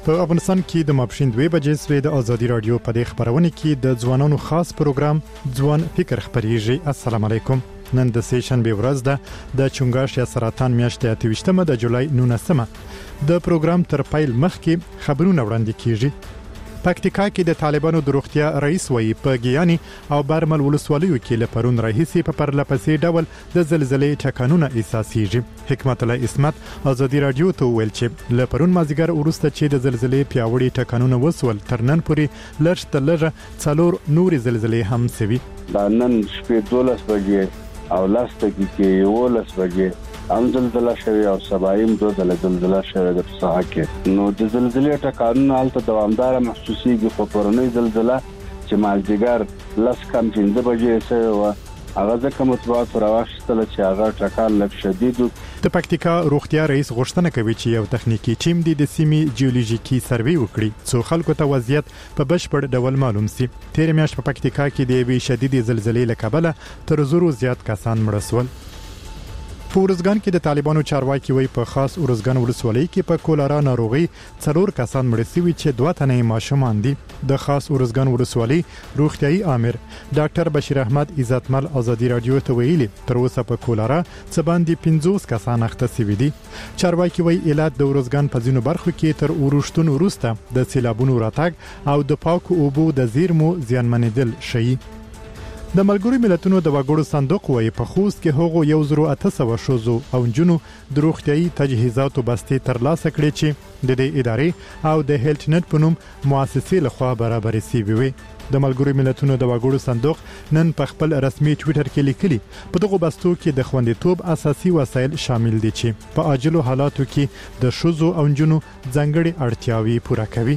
په افغانستان کې د ماپښین 2 بجې سوی د ازادي رادیو په دې خبرونه کې د ځوانانو خاص پروګرام ځوان فکر خبريږي. السلام علیکم. نن د سیشنبه ورځ ده د چونګاش یا سرطان میاشتې 28 د جولای 19 د پروګرام تر پیل مخکې خبرونه وړاندې کیږي. پکتیکا کې د طالبانو د روغتیا رئیس وایي په ګیاني او برمل ولسوالیو کې لپرون راهیسي په پرلپسې ډول د زلزلې ټکانونه احساسيږي. حکمت الله اسمت ازادي رادیو ته ویل چې لپرون مازیګر ورسته چې د زلزلې پیاوړي ټکانونه وسول تر نن پورې لږ تر لږه 4 نورې زلزلې هم سوي. دا نن شپې 12 بجې او لاسته کې 11 بجې هم زلزلہ شوی او سبایم دو زلزلہ شوی د ساحه کې. نو د زلزلې ټکانونه حالت دوامدار محسوسيږي خو پرونی زلزلہ چې مازیګر لس کم 5 بجې سره و هغه ځکه مطبوعات راوښتل چې هغه ټکان لږ شدید و. د پکتیکا روغتیا رئیس غوښتنه کوي چې یو تخنیکی ټیم د سیمې جیولوژیکي سروې وکړي څو خلکو ته وضعیت په بشپړ ډول معلوم شي. تیر میاشت په پکتیکا کې د وی شدید زلزلې لکبله تر زورو زیات کسان مړ شول. په ورزګان کې د طالبانو چارواکي وایي په خاص ورزګان ولسوالۍ کې په کولرا ناروغي 4 کسان مړ شوي چې 2 تنه ماشومان دي. د خاص ورزګان ولسوالۍ روغتيایي امر ډاکټر بشیر احمد عزتمل ازادي رادیو ته ویلي تر اوسه په کولرا څه باندې 50 کسان اخته شوي دي. چارواکي وایي علت د ورزګان په ځینو برخو کې تر ورشتون وروسته د سیلابونو راتګ او د پاکو اوبو د زیرمو زیانمنېدل شي. د ملګرو ملتونو د وګړو صندوق وایي په خوست کې هغو 1800 شوزو او جنونو د روغتيایي تجهیزاتو بستې ترلاسه کړې چې د دې ادارې او د هیلث نت په نوم مؤسسې لخوا برابرې شوې وي. د ملګرو ملتونو د وګړو صندوق نن په خپل رسمي ټوئیټر کې لیکلي په دغه بستو کې د خوندیتوب اساسي وسایل شامل دي چې په عاجلو حالاتو کې د شوزو او جنونو ځانګړي اړتیاوې پوره کوي.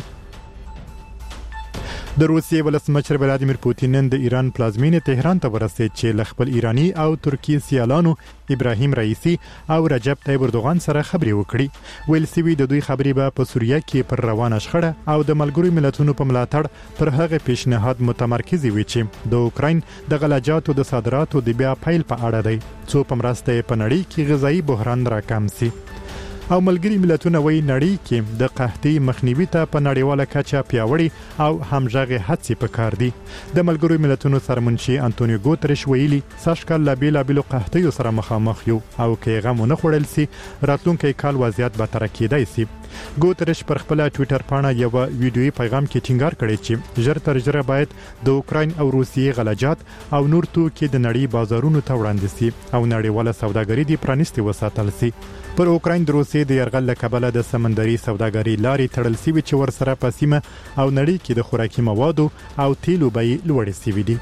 د روسیې ولسمشر ولادیمیر پوتین نن د ایران پلازمینې تهران ته ورسید چې ل خپل ایرانی او ترکی سیالانو ابراهیم رئیسی او رجب طیب اردوغان سره خبرې وکړي. ویل سوي د دوی خبرې به په سوریه کې پر روانه شخړه او د ملګرو ملتونو په ملاتړ پر هغه پیشنهاد متمرکز وي چې د اوکراین د غلجاتو د صادراتو د بیا پیل په اړه دی څو په مرسته په نړۍ کې غذایی بحران راکم شي. او ملګری ملتونه وایي نړۍ کې د قحطۍ مخنیوي ته په نړیواله کچه پیاوړي او همغږي هڅې پکار دي. د ملګرو ملتونو سرمنشي انټونیو ګوتریش ویلي ساشکل لا بیلابلو قحطۍ سره مخامخ یو او کې غو نه خړل سي راتلونکي کال وضعیت به تر کېدای سي. ګوتریش پر خپل ټوئیټر باندې یو ویډیويي پیغام کې ټینګار کړی چې ژر تر ژره باید د اوکراین او روسیې غلجات او نور توکي د نړۍ بازارونو ته وړاندې سي او نړیواله سوداګري دې پرانیستي وساتل سي. پر اوکراین د روسیې د يرغل لکبله د سمندري سوداګري لارې تړل سوي چې ورسره په سیمه او نړۍ کې د خوراکي موادو او تیلو بیې لوړې سوي دي.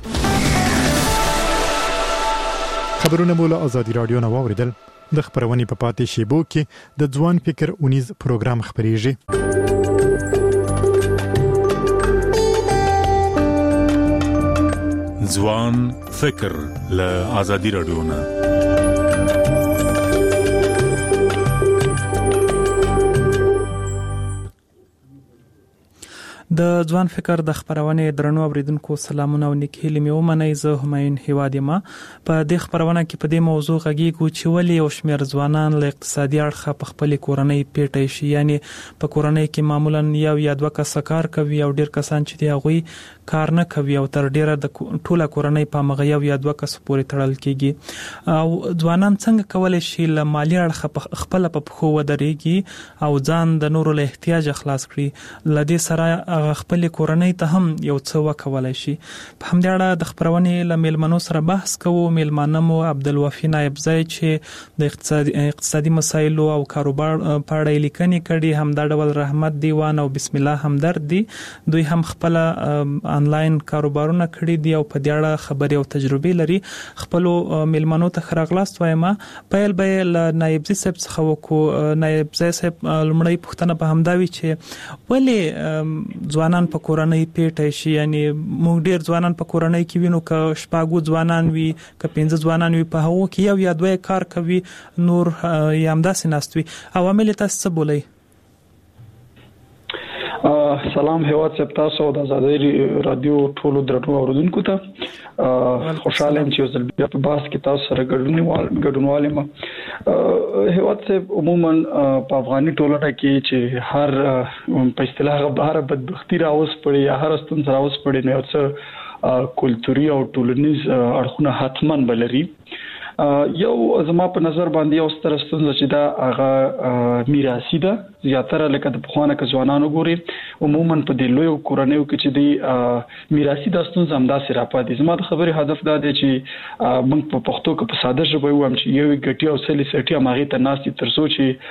خبرونه مو له ازادي رادیو نه واوریدل. د خبرونې په پاتې شیبو کې د ځوان فکر اونیز پروګرام خبريږي. ځوان فکر له ازادي رادیو نه د ځوان فکر د خبرونه درنو اوریدونکو سلامونه او نیکی لمه ومنئ. زه همایون هوادیما په دې خبرونه کې په دې موضوع غږیږو چې ولې یو شمېر ځوانان له اقتصادي اړخه په خپل کورنۍ پیټی شي. یعنی په کورنۍ کې معمولا یو یا دوه کس کار کوي او ډیر کسان چې دی هغه کار نه کوي او تر ډیره د ټوله کورنۍ په مغه یو یا دوه کس پورې تړل کیږي. او ځوانان څنګه کولای شي له مالی اړخه خپل په پخو ودرېږي او ځان د نورو له احتیاج خلاص کړي. لدې سره خپل کورنۍ ته هم یو څه وکولای شي. په همدې اړه د خبرونې له میلمنو سره بحث کوو. میلمانه مو عبدالوفی نایبزی چې د اقتصادي مسایلو او کاروبار په اړه لیکنې کړي، همدا ډول رحمت دیوان او بسم الله همدرد دي. دوی هم خپل انلاین کاروبارونه کړي دي او په دې اړه خبرې او تجربې لري. خپل میلمنو ته خراغلاست وایم. پیل به ل نایبزی صاحب څخه وکړو. نایبزی صاحب لمړی پوښتنه په همدا وی چې ولې ځوانان په کورنۍ پیټی شي. یعنی موږ ډیر ځوانان په کورنۍ کې وینو که شپږ ځوانان وي که 15 ځوانان وي په هغه کې یو یا دوه کار کوي نور یې همداسې ناست وي. عوامل تاسو څه بولئ؟ سلام هیواد صاحب تاسو د آزادۍ رادیو ټولو درنو اوریدونکو ته خوشاله یم چې زل بیا په باس کې تاسو سره ګډونوال یم. هیواد صاحب عموما په افغاني ټولنه کې چې هر په اصطلاح بهر بدبختی راوس پړي یا هر ستون راوس پړي نو څه کلتوري او ټولنیز اړخونه حتمن بلري. یو زما په نظر باندې یو ستر ستونزه چې دا هغه میراثي ده. زیاتره لکه د پخوانه ک ځوانانو ګوري عموما په دې لوی کورنیو کې چې دی میراثي د ستونزه همداسې راپاتې. زما د خبرې هدف دا دی چې موږ په پښتو کې په ساده ژبه وایم چې یو ګټي او سلی سټي ماغي ته ناسي ترسو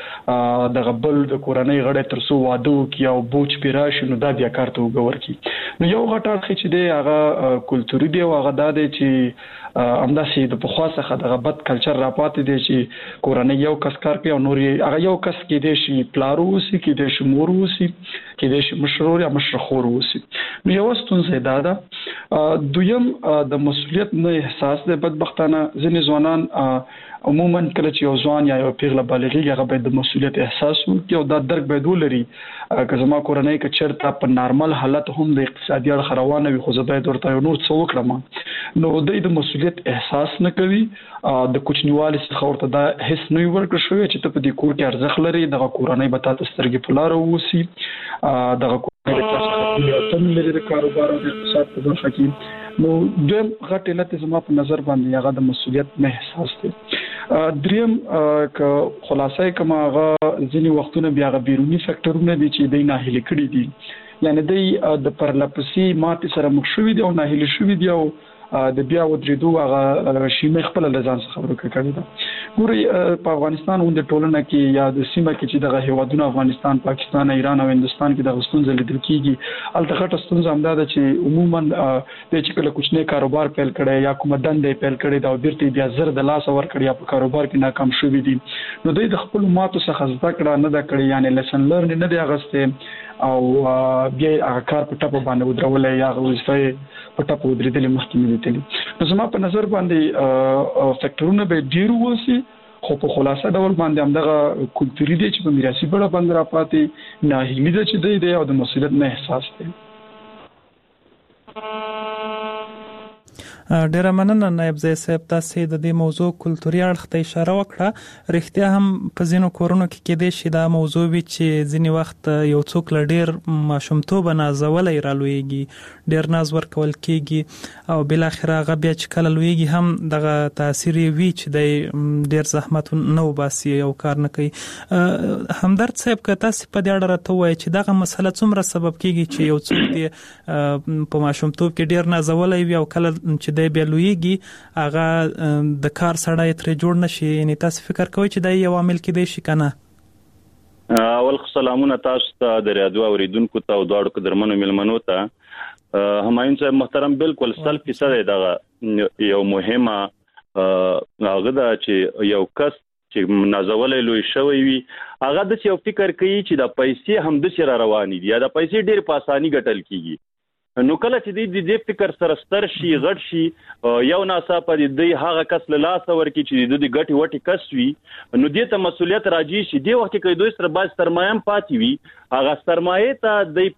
چې د غبل د کورنۍ غړي ترسو واده وکي او بوج پیراشي نو دا بیا کار ته وګور کی. نو یو غټه خې چې دی هغه کلتوري دی او هغه دا دی چې همداسې د پخوا څخه د غبط کلچر راپاتې دی چې کورنۍ یو کس کار کوي او نور هغه یو کس کې دی شي پلارو وسی کې د شمور وسی کې د مشرور یا مشرخور وسی. نو یو ستونزه دا ده. دویم د مسؤلیت نه احساس د بدبختانه ځینې ځوانان عموما کله چې یو ځوان یا یو پیغله بالغ هغه باید د مسؤلیت احساس وکړي او دا درک باید ولري که زما کورنۍ کې چرته په نارمل حالت هم د اقتصادي اړخ روانه وي خو زه باید ورته نور څه وکړم نو د مسؤلیت احساس نه کوي. د کوچنیوالي څخه ورته دا هیڅ نه ورکړ شوی چې ته په دې کور کې ارزښت لري دغه کورنۍ به تاسو سترګې په لار ووسی دغه کورنۍ تاسو ته لري د کاروبار او اقتصاد په برخه کې. نو دویم غټ علت زما په نظر باندې هغه د مسؤلیت نه احساس دی. دریم ک خلاصې کما هغه ځینی وختونه بیا غ بیرونی فیکټرونه دي چې د ناهیلي کړي دي یعنی د پرلپسي ماته سره مخ شوې دي او ناهیلي شوې دي او د بیا ودریدو هغه شیمه خپل لزان څخه خبرو کوي. دا ګوري په افغانستان او د ټولنه کې یا د سیمه کې چې دغه هیوادونه افغانستان پاکستان ایران او هندستان کې د غستون زل لیدل کیږي الته غټه ستونزه هم ده چې عموما د چې کله کوچنی کاروبار پیل کړي یا کوم دندې پیل کړي دا بیرته بیا زر د لاس ور کړی یا په کاروبار کې ناکام شوی دي نو د خپل ماتو څخه زده کړه نه دا کړی یعنی لیسن لرن نه دی اغسته او بیا هغه کار په ټاپو باندې ودرولې یا وظیفه په ټاپو ودرېدل مخکې نو زما په نظر باندې فیکټرونه به ډیر وسی خو په خلاصه ډول باندې همدغه کلتوري دي چې په میراثي بڼه باندې راپاتې ناهیلي ده چې دی او د مسؤلیت نه احساس دی. ډیره مننه نائب زی صاحب تاسو د دې موضوع کلتوري اړخ ته اشاره وکړه. رښتیا هم په ځینو کورونو کې کېدې شي دا موضوع وي چې ځینی وخت یو څوک لډیر ماشومتوب نازولې رالويږي ډیر ناز ورکول کېږي او بل اخر هغه بیا چې کله لويږي هم دغه تاثیر وی چې د ډیر زحمت نه وباسي او کار نه کوي. همدرد صاحب که تاسو په دې اړه راته وایي چې دغه مسله څومره سبب کېږي چې یو څوک دی په ماشومتوب کې ډیر نازولې وي او کله چې د بیلویږي هغه د کار سړی تر جوړ نشي یعنی تاسو فکر کوئ چې دا یو عامل کې دی شي کنه؟ اول سلامونه تاسو ته د رادیو اوریدونکو ته او دواړو قدرمنو ملمنو ته. همایون صاحب محترم بالکل 100% دا یو مهمه هغه دا چې یو کس چې نازولې لوي شوی وي هغه د یو فکر کوي چې د پیسې هم د سره رواني دي یا د پیسې ډیر په اساني ګټل کیږي. نو کله چې د فکر سره ستر شي غټ شي یو ناڅاپه د هغه کس له لاس ورکی چې د ګټي وټي کس وي نو د ته مسؤلیت راځي چې د وخت کې دوی سره باز سرمایم پاتې وي هغه سرمایه ته د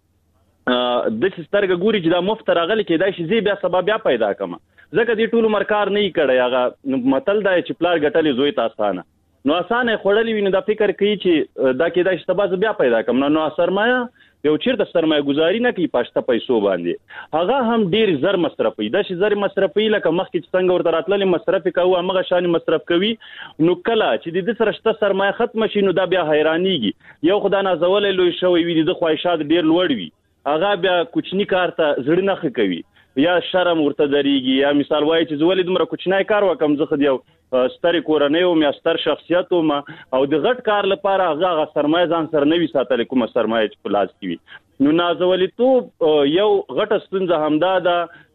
د سترګ ګوري چې دا مفت راغلی کې دا شي زی بیا سبب بیا پیدا کما ځکه د ټولو مرکار نه کړي هغه متل دا چې پلار ګټلې زوی ته اسانه نو اسانه خړلې ویني دا فکر کوي چې دا کې دا سبب بیا پیدا کما نو سرمایه یو چیرته سرمایه گزاري نه کوي پښته پیسو باندې هغه هم ډیر زر مصرفي دا شي زر مصرفي لکه مخکې څنګه ورته راتلل مصرف کوي هغه شان مصرف کوي نو کله چې د سره شته سرمایه ختم شي نو دا بیا حیرانيږي یو خدای نازولې لوي شوی وي د خواهشات ډیر لوړ وي هغه بیا کوچنی کار ته زړه نه کوي یا شرم ورته دریږي یا مثال وایي چې زولې دومره کوچنی کار وکم زه خو یو ستر کورنۍ او ستر شخصیت او د غټ کار لپاره هغه سرمایه ځان سره نوي ساتل کومه سرمایه چې په لاس کې وي نو نازولې یو غټ ستونزه همدا ده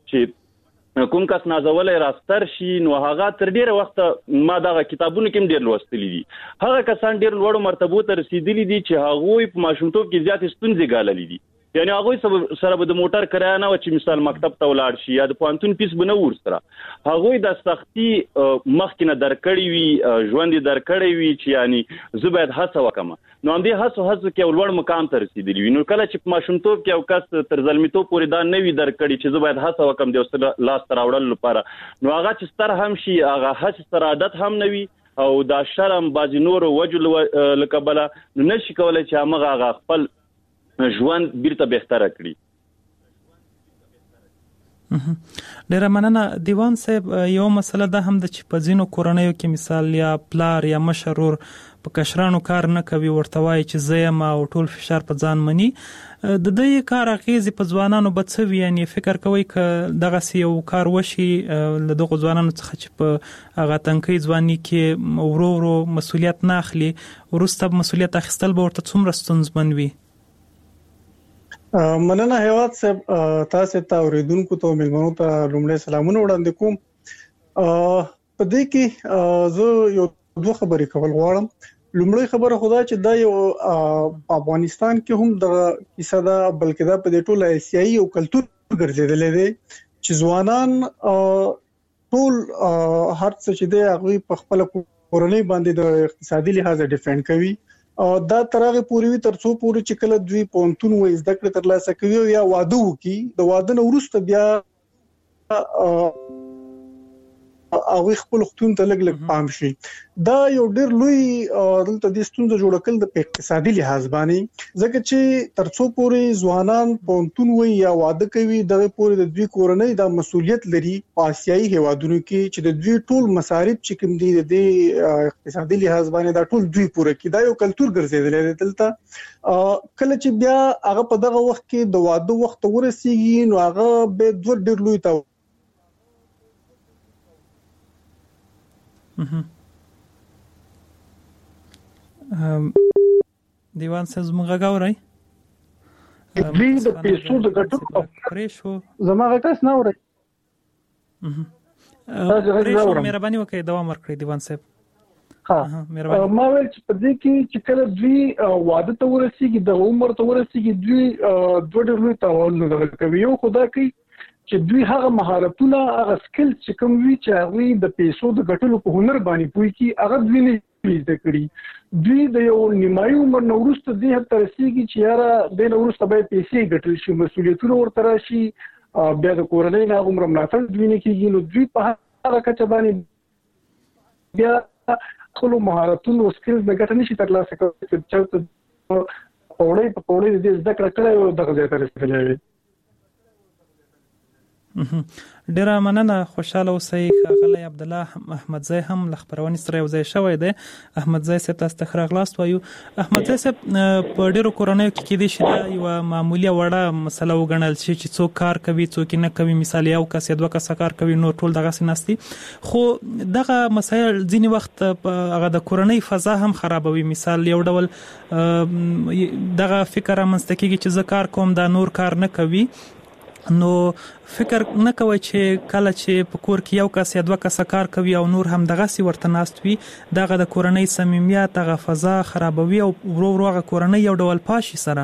چې کوم کس نازولې راستر شي نو هغه تر ډیره وخت ما دغه کتابونو کې ډیر لوستلي دي هغه کسان ډیر لوړ مرتبه ته رسیدلي دي چې هغه په ماشومتوب کې زیات ستونزې ګاللې دي یعنی هغه سره به د موټر کرایه نه و چې مثال مکتب ته ولاړ شي یا د پوهنتون فیس به نه ورسره هغه د سختي مخکې درکړی وي ژوند درکړی وي چې یعنی زه باید هڅه وکم نو هم دې هڅه کې ولور مقام ته رسیدلی وي نو کله چې ماشومتوب کې او کس تر ځلمیتوب پورې دا نوي درکړي چې زه باید هڅه وکم د وسله لاس تر وړل لپاره نو هغه چې ستر هم شي هغه هڅه تر عادت هم نوي او دا شرم بازي نور وجل لکبله نو نشي کولای چې هغه خپل ژوند بیرته بهتره کړي ډیره مننه دیوان صاحب یو مسله ده هم د چې په ځینو کورنیو کې مثال یا پلار یا مشرور په کشرانو کار نه کوي ورته وایي چې زیم او ټول فشار په ځان مني د دې کار اغیزې په ځوانانو بڅوي یعنی فکر کوي ک دغه یو کار وشي له دغه ځوانانو څخه چې په هغه تنکي ځواني کې ورو مسولیت نه اخلي ورسته مسولیت اخیستل به ورته څومره ستونزمن وي مننه هیواد صاحب تاسو ته اوریدونکو ته ملمنو ته لومړی سلامونه وړاندې کوم په دې کې زه یو دوه خبرې کول غواړم لومړی خبره خدا چې دا یو افغانستان کې هم د کیسه ده بلکې دا په دې ټول ایسیایي او کلتور ګرځیدلې دي چې ځوانان ټول هر څه چې دی هغه په خپل کورنۍ باندې د اقتصادي لحاظ ډیفند کوي دا ترغه پوری وي ترڅو پوری چې کله دوی پونتون وې زده کړې ترلاسه کوي یا واده وکي د واده نه وروسته بیا او خپل خطون ته لګ پام شي دا یو ډېر لوی دلته د ستونزې جوړ کول د اقتصادي لحاظ باندې ځکه چې ترڅو پوری ځوانان پونتون وې یا واده کوي دغه پوری د دوی کورنۍ د مسولیت لري په آسیایي هیوادونو کې چې د دوی ټول مصارف چې کوم دي د اقتصادي لحاظ باندې دا ټول دوی پوره کړي دا یو کلتور ګرځیدل دلته کله چې بیا هغه په دغه وخت کې د واده وخت ورسیږي نو هغه به ډېر لوی تا دیوان صاحب زموږ غاوري دوی د پیسو د ګټو پرېشو زموږ کس نه اوري پرېشو مهرباني وکړئ دوام ورکړئ دیوان صاحب ها ما ویل چې په دې کې چې کله دوی واده ته ورسیږي د عمر ته ورسیږي دوی دوه ډول تاوان کوي یو خدا کوي چې دوی هغه مهارتونه هغه سکل چې کوم وی چې هغه د پیسو د ګټلو په هنر باندې پوي کی هغه دوی نه زده کړی دوی د یو نیمایي عمر نورسته دې هر ترسيږي چې یاره د نورسته به پیسې ګټل شي مسولیتونه ورته راشي بیا د کورنۍ نه عمر ملاتړ دوی نه کیږي نو دوی په هغه کچه باندې بیا خپل مهارتونه او سکلز د ګټنې شي ترلاسه کوي چې په پوره دې زده کړه کړو دغه ځای ته رسیدلی ډیره مننه خوشاله اوسئ غلی عبد الله احمدزی هم لخبرونی سره یو ځای شوی دی احمدزی صاحب تاسو ته خراغلاست وایو احمدزی صاحب په ډیرو کورنیو کې کېدای شي دا یو معمولی وړه مسله وګڼل شي چې څوک کار کوي څوک نه کوي مثال یو کس یا دوه کس کار کوي نو ټول دغه سناستي خو دغه مسایل ځینی وخت هغه د کورنۍ فضا هم خرابوي مثال یو ډول دغه فکر منځته کېږي چې زه کار کوم دا نور کار نه کوي نو فکر نه کوي چې کله چې په کور کې یو کس یا دوه کس کار کوي او نور هم دغه سی ورته ناست وي دغه د کورنۍ صمیمیت هغه فضا خرابوي او ورو هغه کورنۍ یو ډول پاشي سره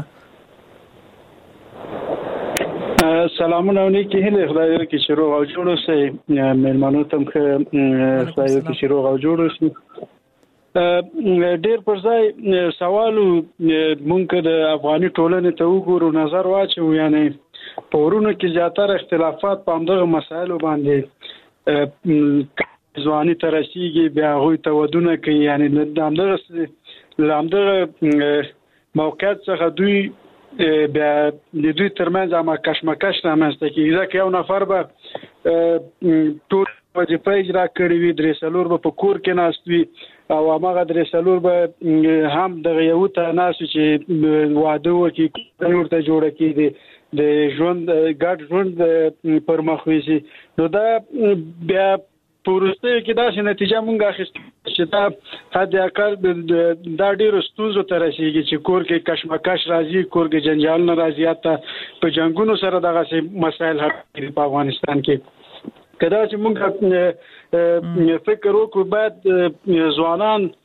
سلامونه نیکی هله خدای دې چې روغ او جوړ اوسئ مېلمانو ته خدای دې چې روغ او جوړ اوسئ ډېر پر ځای سوالو مونږ د افغاني ټولنې ته وګورو نظر واچو یعنی پورونو کې زیاتره اختلافات په همدغه مسایلو باندې ځواني ترسيږي بیا غوي تودونه کوي یعنی د همدغه موقعیت څخه دوی بیا د دوی ترمنځ هم کشمکش رامنځته کیږي ځکه یو نفر به ټول وظیفه اجرا کړې وي درې څلور به په کور کې ناست وي او هغه درې څلور به هم دغه یو ته ناست چې واده وکړي ورته جوړه کړي د ژوند ګډ ژوند پر مخ ويسي نو دا بیا پورسته کې دا چې نتیجه مونږه اخیستل چې دا حد اقل دا ډیرو ستونزو ته رسیږي چې کور کې کشمکش راځي کور کې جنجال نه راځي حتی په جنگونو سره دغه مسایل حل کړي په افغانستان کې کدا چې مونږ فکر وکړو باید ځوانان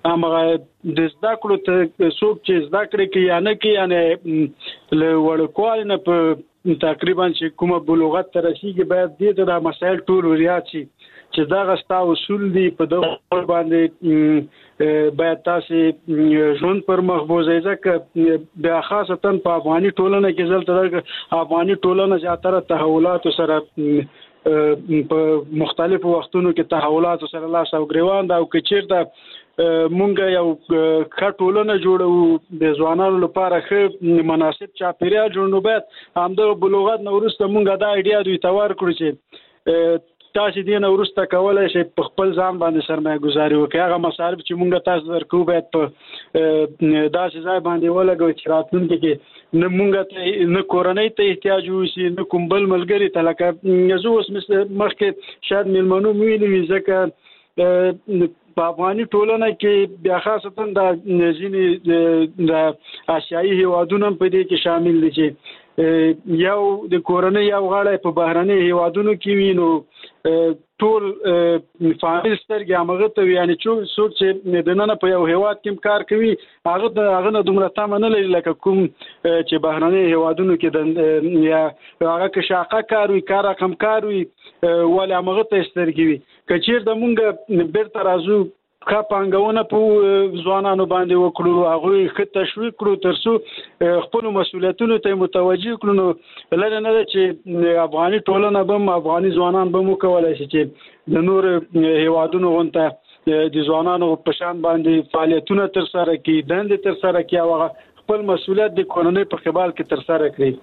هغه د زده کړو ته څوک چې زده کړې کې یا نه کې یعنی له وړکوال نه په تقریبا چې کومه بلوغت ته رسیږي باید دې ته مسایل ټول ریاض شي چې دا غستا اصول دي په دغه باندې باید تاسو ژوند پر مخبوزه ځکه بیا خاصتا په افغاني ټولنه کې ځلته افغاني ټولنه زیاتره تحولات سره په مختلفو وختونو کې تحولات سره لاس او ګریوان دا او کچیرته مونږ یو کټولنه جوړو د ځوانانو لپاره ښه مناسب چاپیریال جوړو باید همدغه بلوغت نورسته مونږ دا ایډیا دوی تور کړو چې تاسو دې نورسته کولای شئ په خپل ځان باندې سرمایه گذاري وکړئ هغه مصارف چې مونږ تاسو درکو باید په داسې ځای باندې ولګوي چې راتلونکي کې نه مونږ ته نه کورنۍ ته احتیاج وشي نه کوم بل ملګری ته لکه زه اوس مخکې شاید مېلمنو ویلي ځکه په افغاني ټولنه کې بیا خاصتا د ځینې د آسیایي هیوادونو په دې کې شامل دي چې یو د کورنۍ یو غړی په بهرني هیوادونو کې وي نو ټول فامیل سترګې هغه ته یعنی څوک چې د نن په یو هیواد کې کار کوي هغه نه دومره تمه نه لري لکه کوم چې بهرني هیوادونو کې یا هغه کې شاقه کار وي کار رقم کار وي ولې هغه ته سترګې وي کچیر د مونږ بیرته راځو کا پانګونه په ځوانانو باندې وکړو هغه ښه تشویق کړو ترڅو خپل مسؤلیتونو ته متوجه کړو نو لږ نه چې افغاني ټولنه بم افغاني ځوانان بم کولای شي چې د نور هیوادونو غونته د ځوانانو په شان باندې فعالیتونه تر سره کړي دند تر سره کړي او خپل مسؤلیت د قانوني په قبال کې تر سره کړي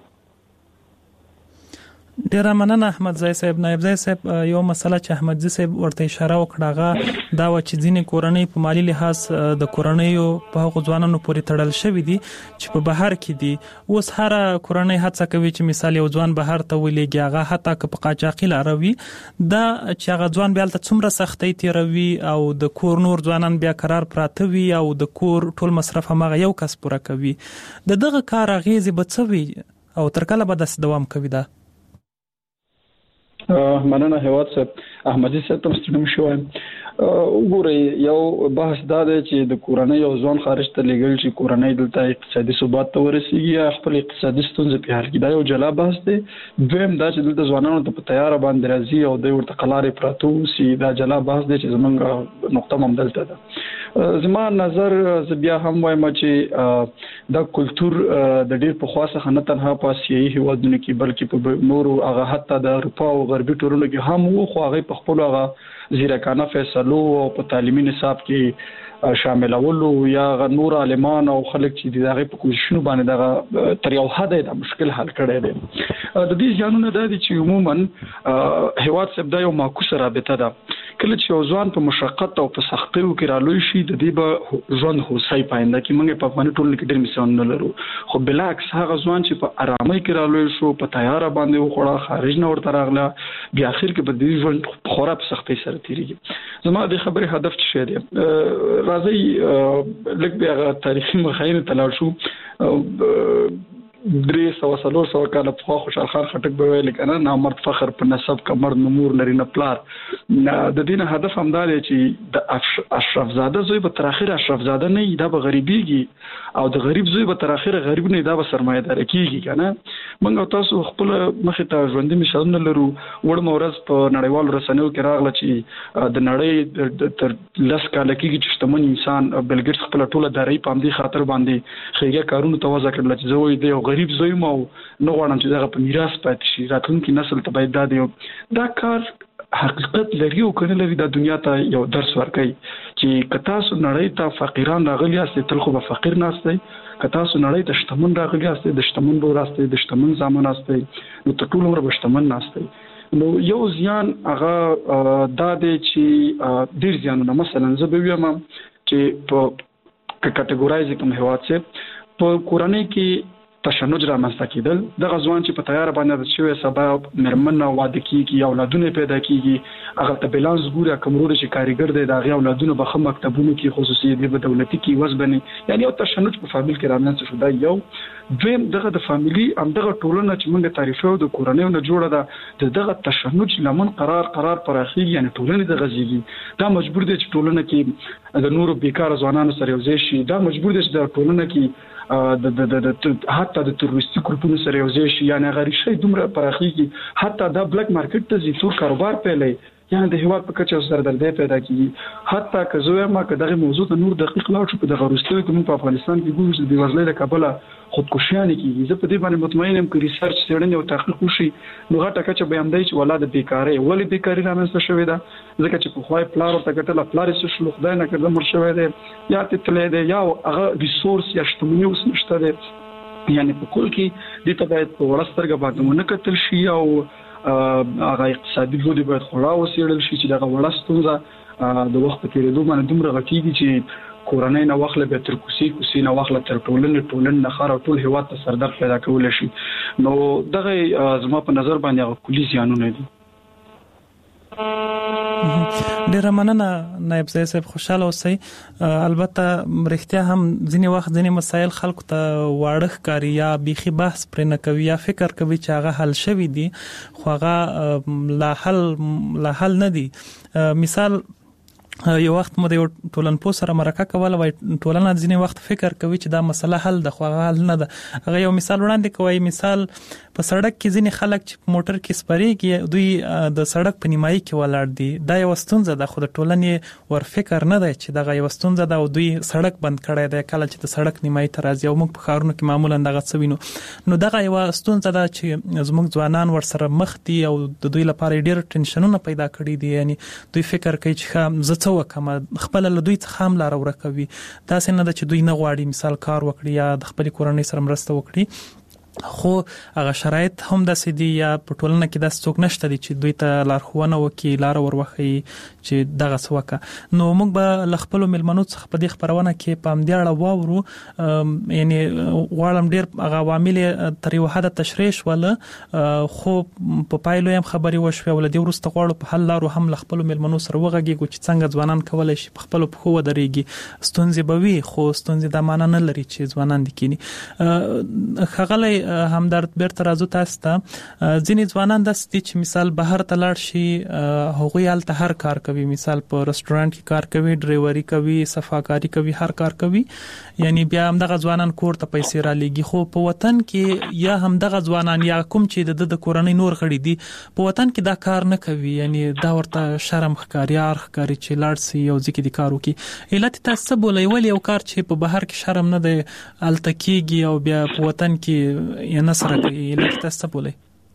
ډیر مننه احمد زای صاحب نائب زای صاحب یو مسله چې احمد زای صاحب ورته اشاره وکړه دا و چې ځینې کورنۍ په مالی لحاظ د کورنۍ په هغو ځوانانو پورې تړل شوی دي چې په بهر کې دي اوس هر کورنۍ هڅه کوي چې مثال یو ځوان بهر ته ولېږي هغه حتی که په قاچاقي لاروي دا چې هغه ځوان بیا ته څومره سختۍ تیروي او د کور نور ځوانان بیا قرار پراته وي او د کور ټول مصرف هغه یو کس پوره کوي دغه کار اغیزې به څه وي او تر کله به داسې دوام کوي دا مننه هیواد صاحب احمدي صاحب تم ستړم شوم وګورئ یو بحث دا دی چې د کورنۍ او ځوان خارج ته لګل چې کورنۍ دلته اقتصادي ثبات ته ورسیږي یا خپل اقتصادي ستونزې په حل کې دا یو جلا بحث دی دویم دا چې دلته ځوانانو ته په تیار باندې راځي او د ورته قلارې پراته سي دا جلا بحث دی چې زمونږ نقطه هم دلته ده زما نظر زه بیا هم وایم چې دا کلچر د ډیر په خاصه نه تنها په آسیایي هیوادونو کې بلکې په نورو هغه حتی د اروپا او غربي ټولنو کې هم وو خو هغه په خپل هغه زیرکانه فیصلو او په تعلیمي نصاب کې شاملولو یا نور عالمان او خلک چې دغه په کوششونو باندې دغه تر یو حد د مشکل حل کړي دي د دې ځانونه د دې چې عموما هیواد سب د یو معکوس رابطه ده کله چې ځوان په مشقت او په سختیو کې رالوي شي د دې به ژوند هوسای پاینده کې موږ په افغاني ټولنه کې ډېر مثال نه لرو خو بالعکس هغه ځوان چې په آرامۍ کې رالوي شو په تیار باندې وخوړه خارج نه ورته راغله بیا اخر کې به د ژوند خورا په سختۍ سره تیریږي زما د خبرې هدف څه دی راځي لکه بیا تاریخي مخاینه تلاړ شو 300 کال په خوشحال خان خټک به ویل کنه نامرد فخر په نسب کمر نمور لري نه پلار د دین هدف هم دا دی چې د اشرف زاده زوی به تر اخره اشرف زاده نه دا به غریبيږي او د غریب زوی به تر اخره غریب نه دا به سرمایه‌دار کیږي کنه موږ تاسو خپل مخ ته ژوند مثالونه لرو وړ مورز په نړیوال رسنیو کې راغله چې د نړۍ تر لس کال کېږي چې شتمن انسان بلګر خپل ټوله داري پام دي خاطر باندې خیګه کارونه توازه کړل چې زوی دی غریب زوی مو نو غواړم چې دا په میراث پاتې شي راتلونکي نسل ته باید دا کار حقیقت لري او کنه لري د دنیا ته یو درس ورکړي چې کتا سو نړۍ ته فقیران راغلي است تل خو به فقیر ناشته کتا سو نړۍ ته شتمن راغلي است د شتمن بو راسته د شتمن زامن است نو ټول عمر به شتمن ناشته نو یو زیان هغه دا دی چې ډیر زیانونه مثلا زه به وایم چې په کټګورایز کوم هوا چې په کورنۍ کې تشنج رامنځته کېدل. د غزوان چې په تیار باندې شوی سبا مرمن واده کیږي یا اولادونه پیدا کیږي هغه ته بیلانس ګوره کومرو چې کاریګر دی دا غي اولادونه به خم مکتبونو کې خصوصي دی په دولتي کې وزبني یعنی یو تشنج په فامیل کې رامنځته شو. دا یو دویم دغه د فامیلی همدغه ټولنه چې موږ تعریفو د کورنۍ نه جوړه ده دغه تشنج لمن قرار پراخي یعنی ټولنه د غزيږي. دا مجبور دي چې ټولنه کې د نورو بیکاره ځوانانو سره یوځای شي. دا مجبور دي چې د ټولنه کې حتی د تروریستي ګروپونو سره یوځای شي یعنی غری شي دومره پراخيږي حتی دا بلک مارکیټ ته ځي تور کاروبار پیلې یعنی د هیواد په کچه سره دردې پیدا کیږي. حتی که زه ما که دغه موضوع ته نور دقیق لاړ شو په دغه وروستیو کې په افغانستان کې ګورو چې د بېوزلۍ له کبله خودکشیانې کیږي. زه په دې باندې مطمئن یم چې ریسرچ څېړنې او تحقیق وشي نو غټه کچه به هم دی چې ولا د بیکارۍ ولې بیکاري رامنځته شوې ده ځکه چې په خوای پلار ورته ګټله پلار یې څه شلو خدای نه کړه مړ شوی دی یا تتلی دی یا هغه ریسورس یا شتمني اوس نشته دی. یعنی په کل کې دې ته باید په وړه سترګه باندې ونه کتل شي او هغه اقتصادي لوري باید خورا وسیړل شي چې دغه وړه ستونزه د وخت په تېرېدو باندې دومره غټېږي چې کورنۍ نه واخله به تر کوسي نه واخله تر ټولنې نه خار او ټول هیواد ته سردرد پیدا کول شي. نو دغه زما په نظر باندې هغه کلی زیانونه دي. ډیره مننه نائب صاحب خوشاله اوسئ. البته رښتیا هم ځینې وخت ځینې مسایل خلکو ته واړه ښکاري یا بيخي بحث پرې نه کوي یا فکر کوي چې هغه حل شوی دي خو هغه لا حل نه دي. مثال یو وخت مو د ټولنپوه سره مرکه کوله وای ټولنه ځینې وخت فکر کوي چې دا مسله حل ده خو هغه حل نه ده. هغه یو مثال وړاندې کوي. مثال په سړک کې ځینې خلک چې موټر کې سپریږي دوی د سړک په نیمایي کې ولاړ دي. دا یو ستونزه ده خو د ټولنې ور فکر نه دی چې دا یو ستونزه ده او دوی سړک بند کړی دی کله چې د سړک نیمایي ته راځي او موږ په ښارونو کې معمولا دغه څه وینو. نو دغه یو ستونزه ده چې زموږ ځوانان ور سره مخ دي او د دوی لپاره ډېر ټینشنونه پیدا کړي دي. یعنی دوی فکر کوي چې زه وکم خپل له دوی څخه هم لار ورکوي. دا څنګه ده چې دوی نه غواړي مثال کار وکړي یا د خپل کورنۍ سره مرسته وکړي خو هغه شرایط هم د سدي یا په ټولنه کې د څوک نشته دي چې دوی ته لارښوونه وکړي لار وروخي چې دغه څوکه. نو موږ به ل خپل ملمنو څخه په دې خبرونه کې په امدی اړه واورو. یعنی غواړم ډېر هغه عوامل تر یو حد تشریح ولا خو په پایلو هم خبري وشوي ول دي ورسته غواړو په حل لارو هم ل خپل ملمنو سره وغږیږو چې څنګه ځوانان کولای شي په خپل په خو درېږي. ستونزې به وي خو ستونزې د معنی نه لري چې ځوانان دي کینی. خغلې همدرد بیرته راځو تاسو ته. ځینې ځوانان داسې دي چې مثال بهر ته لاړ شي هغوی هلته هر کار کوي. مثال په رستورانت کې کار کوي ډرایوري کوي صفاکاري کوي هر کار کوي. یعنی بیا همدغه ځوانان کور ته پیسې را لېږي خو په وطن کې یا همدغه ځوانان یا کوم چې د کورنۍ نور غړي دي په وطن کې دا کار نه کوي. یعنی دا ورته شرم ښکاري ښکاري چې لاړ سي یو ځکه د کار وکي. علت تاسو بولای ولې یو کار چې په بهر کې شرم نه دی الته کېږي او بیا په وطن کې یا نصر کوي. علت تاسو بولای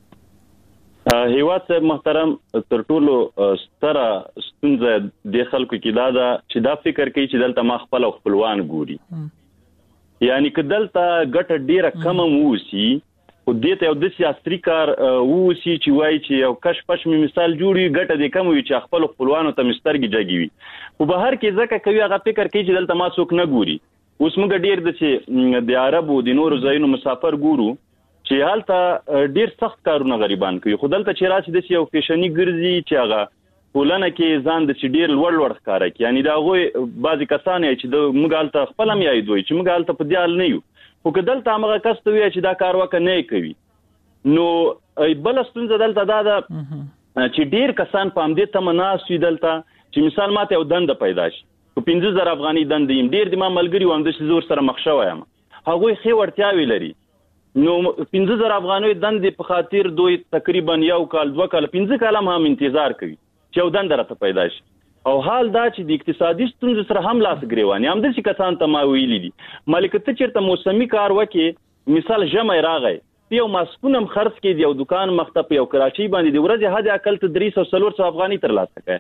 هیواد محترم تر ټولو ستره ستونزه د خلکو کې دا ده چې دا فکر کوي چې دلته ما خپل خپلوان ګوري. یعنی که دلته ګټه ډیره کم ووسی او دته یو د سیاسي کار ووسی چې وایي چې یو کش پش می مثال جوړي ګټه د کم وي چې خپل خپلوانو ته مسترګي جګوي. په بهر کې ځکه کوي هغه فکر کوي چې دلته ما څوک نه ګوري. اوس موږ ډیر د چې د عربو د نورو ځایونو مسافر ګورو چې حالته ډیر سخت کارونه غریبان کوي. خو دلته چې راشي د یو فیشنی ګرځي چې هغه ټولنه کې ځان د ډیر لوړ ښکارا کوي. یعنی دا غوي بعضی کسان چې د موږ حالته خپل هم یاد وي چې موږ حالته په دیال نه یو خو کدلته هغه کس ته وی چې دا کار وکړ نه کوي. نو بل ستونزه دلته دا ده چې ډیر کسان په امدې تمناسي دلته چې مثال ماته یو دند پیدا شي په 15000 افغاني دند یم ډیر د ما ملګری وم د زور سره مخ شوی یم هغه خې ورتیاوي لري. نو 15000 افغاني دند په خاطر دوی تقریبا یو کال 2 کال 15 کال هم انتظار کوي چې یو دند راته پیدا شي. او حال دا چې د اقتصادي ستونزې سره هم لاس ګریوان یم د څه کسان ته ما ویلي دي مالکته چیرته موسمي کار وکي مثال جمع راغی یو ماسکونم خرڅ کې دی یو دکان مخته په یو کراچي باندې د ورځې حد اقل ته 300 افغاني تر لاسه کوي.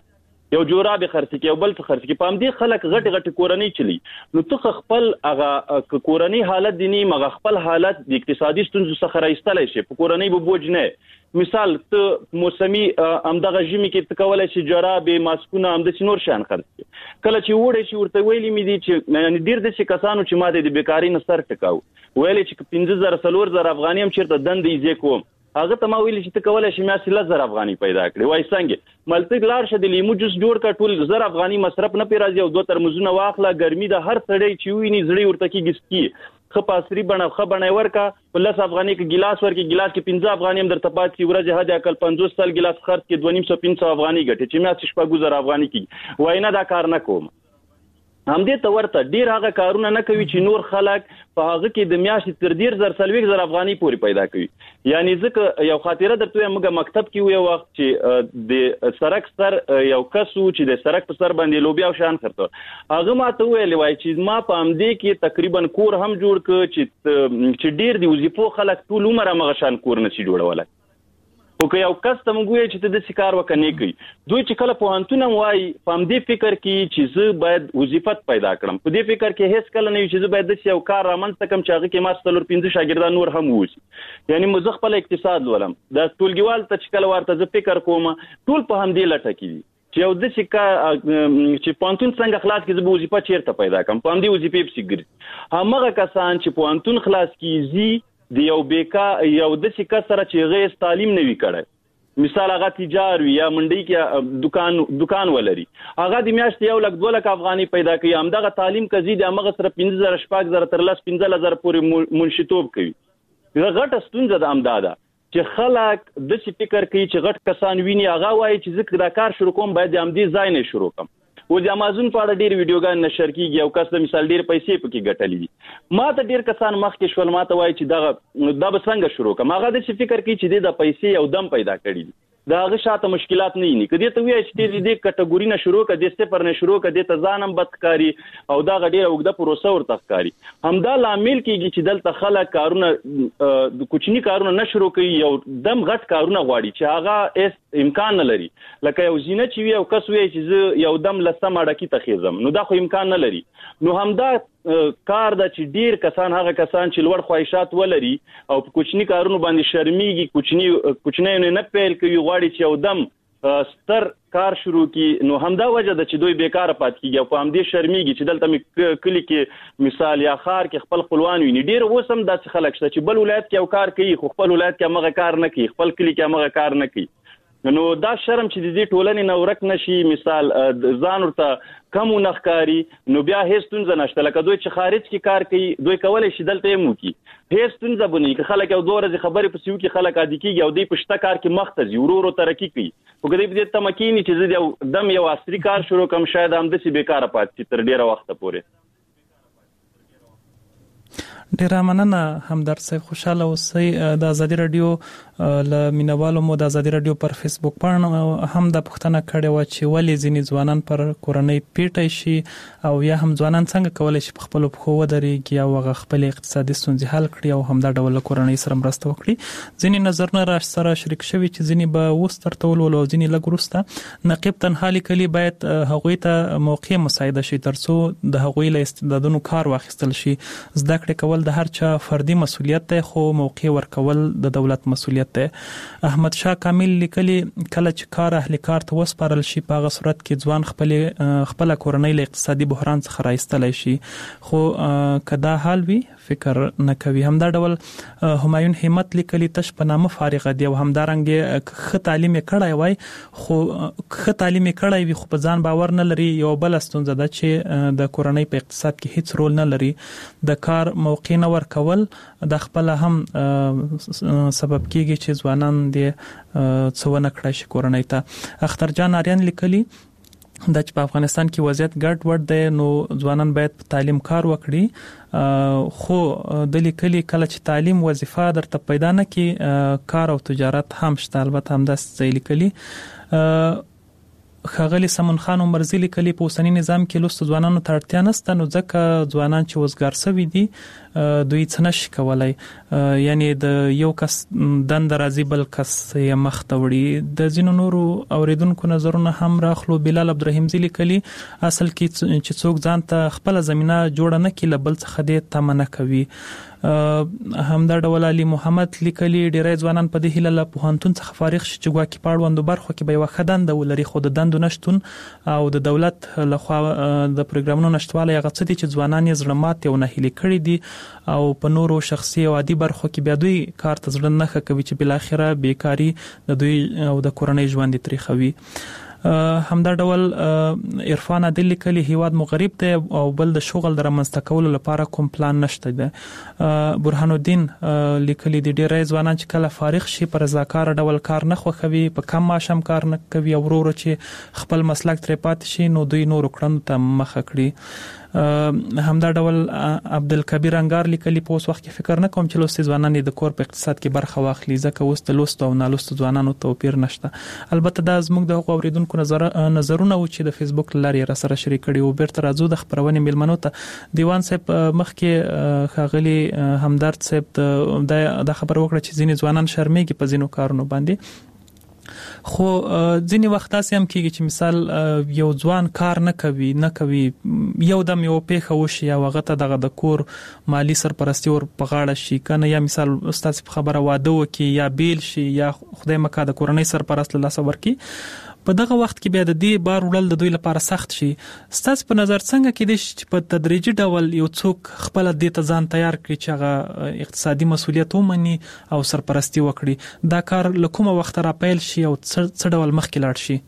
یو جوراب خرڅ کی یو بل خرڅ کی په همدې خلک غټ کورنۍ چلی نو ته خپل هغه کورنۍ حالت دي نه مغه خپل حالت د اقتصادي ستونزو څخه راایستلای شي په کورنۍ به بوج نه مثال ته موسمي امدغه ژمي کې تکولای شي جراب ماسکونه امد نور شان خرڅ کله چې وړي شي ورته ویلي مې دي چې یعنی ډیر د څه کسانو چې ماده د بیکاری نه سر ټکاو ویلي چې 15000 افغاني هم چیرته دندې یې کوم هغه ته ما ویل چې ته کولای شې مې 1000 افغاني پیدا کړې وای څنګه ملتګ لار شه د لیمو جوس جوړ کا ټول 1000 افغاني مصرف نه پیراځي او 2 ترمزونه واخله ګرمي د هر سړی چې ویني زړی ورته کې ګسکی خپاسري بنه ورکا په 10 افغاني کې ګلاس ورکې ګلاس کې 15 افغاني هم درته پاتې ورځ هدا کل 50 سال ګلاس خرڅ کې 2500 افغاني ګټه چې مې 6 افغاني کې وای نه دا کار نه کوم همدې ته ورته ډیر هغه کارونه نه کوي چې نور خلک په هغه کې د میاشتې تر 10000 افغاني پورې پیدا کوي یعنی ځکه یو خاطره درته موږ مکتب کې یو وخت چې د سرک سر یو کسو چې د سرک په سر باندې لوبیا او شان خرڅو هغه ماته ویل وای چې ما په همدې کې تقریبا کور هم جوړ ک چې ډیر دی وظیفو خلک ټول عمر هغه شان کور نشي جوړولای او که یو کس ته موږ وایو چې ته د سکار وکني کوي دوی چې کله په انتونه وای په همدې فکر کې چې زه باید وظیفت پیدا کړم په دې فکر کې هیڅ کله نه وي چې زه باید د یو کار رامنځته کړم چې هغه کې ما 15 شاګردان نور هم ووسی یعنی مزه خپل اقتصاد ولم د ټولګیوال ته چې کله ورته زه فکر کوم ټول په همدې لټه کې دي چې یو د چې پانتون څنګه خلاص کې زه وظیفه چیرته پیدا کړم په همدې وظیفې په سیګر هغه کسان چې پانتون خلاص کیږي د یو بیکا یو د څه سره چې غیر تعلیم نه وی کړي مثال هغه تجار وي یا منډي کې دکان ولري هغه د میاشتې 1 لک 2 لک افغاني پیدا کوي همدغه تعلیم کزي د هغه سره 15000 شپږ تر 15000 پورې منشتوب کوي دا غټه ستونزه د امداده چې خلک د څه فکر کوي چې غټ کسان ویني هغه وایي چې ځکه دا کار شروع کوم باید د امدي ځای نه شروع کوم و د امازون په اړه ډیر ویډیوګان نشر کیږي او کس د مثال ډیر پیسې پکې ګټلې دي ما ته ډیر کسان مخکې شول ما ته وایي چې دا به څنګه شروع کوم هغه د فکر کوي چې د پیسې او دم پیدا کړي دي دا هغه شاته مشکلات نه ني کدی ته وایي چې د کټګوري نه شروع کړي د صفر نه شروع کړي ته ځانم بدکاری او دا غډیره وګړه پروسه ورته ښکاری همدا لامل کیږي چې دلته خلک کارونه د کوچنی کارونه نه شروع کوي یو دم غټ کارونه غواړي چې هغه امکان نه لري لکه یو زینه چې وي او کس وایي چې یو دم لسم اړکی ته خېزم نو دا خو امکان نه لري نو همدا کار د چې ډیر کسان هغه کسان چې لوړ خواهشات ولري او په کوچنی کارونو باندې شرمېږي کوچنی نه پیل کوي غواړي چې یو دم ستر کار شروع کی نو همدا وجه د چې دوی بیکاره پات کیږي او په همدې شرمېږي چې دلته کلی کې مثال یا خار کې خپل خپلوان ویني ډیر وسم داسې خلک شته چې بل ولایت کې یو کار کوي خو خپل ولایت کې هغه کار نه کوي خپل کلی کې هغه کار نه کوي نو دا شرم چې د دې ټولنې نورک نشي مثال ځان ورته کم نخکاری نو بیا هیڅ ستونزه نشته لکه دوی چې خارج کې کار کوي دوی کولای شي دلته یې موکي هیڅ ستونزه بنئ که خلک یو دوه ورځې خبرې په سیو کې خلک عادي کیږي او دوی په شته کار کې مختزي ورو ترقی کوي او کله دې ته مکینی چې زه دم یو عصري کار شروع کوم شاید هم د سی بیکاره پاتې تر ډیره وخت پورې ډیر مننه همدار صاحب خوشاله اوسئ د ازادي رادیو ل مینوالو مو د ازادي رادیو پر فیسبوک باندې هم د پښتنه کړي و چې ولې ځینې ځوانان پر کورنۍ پیټای شي او یا هم ځوانان څنګه کولای شي خپل په خو ودرېږي او غ خپل اقتصادي ستونزې حل کړي او هم د ډول کورنۍ سره مرسته وکړي ځینې نظرونه را سره شریک شوي چې ځینې به وسترتول ول او ځینې لګروسته نقيب تنحالي کلی باید هغوی ته موقع مساعده شي ترڅو د هغوی له استعدادونو کار واخیستل شي زده کړې کول د هر چا فردي مسؤلیت دی خو موقع ورکول د دولت مسؤلیت دی احمد شاه کامل لیکلي کله چې کار اهل کار ته وسپارل شي په هغه صورت کې ځوان خپل کورنۍ له اقتصادي بحران څخه راایستلی شي خو کدا حال وي فکر نه کوي همدا ډول همایون همت لیکلي تش په نامه فارغ دی او همدارنګ خ تعلیم کړای وای خو خ تعلیم کړای وي خو په ځان باور نه لري یو بل ستونزه ده چې د کورنۍ په اقتصاد کې هیڅ رول نه لري د کار موقع نه ورکول د خپل هم سبب کیږي چې ځوانان دې څونه کړای شي کورنۍ ته اختر جان اریان لیکلي د چې په افغانستان کې وضعیت ګډ وډ دی نو ځوانان باید په تعلیم کار وکړي خو د لیکلي کله چې تعلیم وظیفه درته پیدا نه کی کار او تجارت هم شته البته هم د ځای لیکلي خاغلی سمون خان عمرزی لیکلي په اوسنی نظام کې لوست ځوانانو ته اړتیا نشته، نو ځکه ځوانان چې وزګار شوي دي دوی څه نشي کولای، یعنی د یو کس دند راځي بل کس یې مخ ته وړي. د ځینو نورو اوریدونکو نظرونه هم راخلو. بلال عبدالرحیم زی لیکلي اصل کې چې څوک ځان ته خپل زمينه جوړ نه کړي بل څه دې تمنه کوي. همدا ډول علي محمد لیکلي ډیری ځوانان په دې هیله له پوهنتون څخه فارغ شي چې ګواکې پاړوندو برخو کې به یو خدان د ولري، خو د دندو نشټون او د دولت لخوا د پروګرامونو نشټواله هغه څه دي چې ځوانان یې زړه مات او نهیلي کړي دي او په نورو شخصي او عادي برخو کې بیا دوی کار ته زړه نه کوي چې بل اخره بیکاری د دوی او د کورنۍ ژوند تریخوي. همدا ډول عرفان عادل لیکلي هیواد مغرب ته او بل د شغل در منځته کولو لپاره کوم پلان نشته ده. برهان الدین لیکلي د ډیری ځوانان چې کله فارغ شي پر رضاکار ډول کار نه خوښوي، په کم معاش هم کار نه کوي او ورو چې خپل مسلک ترې پاتې شي نو دوی نور کړنو ته مخه کړي. همدا ډول عبدالکبیر انګار لیکلي په اوس وخت کې فکر نه کوم چې لوستي ځوانان د کور په اقتصاد کې برخه واخلي، ځکه اوس د لوستو او نالوستو ځوانانو توپیر نشته. البته دا زموږ د اوریدونکو نظرونه و چې د فیسبوک لارې را سره شریک کړي او بیرته راځو د خبرونې میلمنو ته. دیوان صاحب مخکې خاغلی همدرد صاحب د خبر وکړه چې ځینې ځوانان شرمېږي په ځینو کارونو باندې، خو ځینې وخت تاسو هم کېږي چې مثال یو ځوان کار نه کوي یو دم یو پیښه وشي او هغه ته د کور مالی سرپرستی ور په غاړه شي کنه، یا مثال استاد خبره واده وکي یا بیل شي یا خدای مکه د کورنۍ سرپرست له لاس ورکی، په دغه وخت کې بیا د دې بار وړل د دوی لپاره سخت شي. ستاسو په نظر څنګه کې دي چې په تدریجي ډول یو څوک خپل د ته ځان تیار کړي چې هغه اقتصادي مسولیت ومني او سرپرستی وکړي؟ دا کار له کومه وخت را پیل شي او څه ډول مخکې لاړ شي؟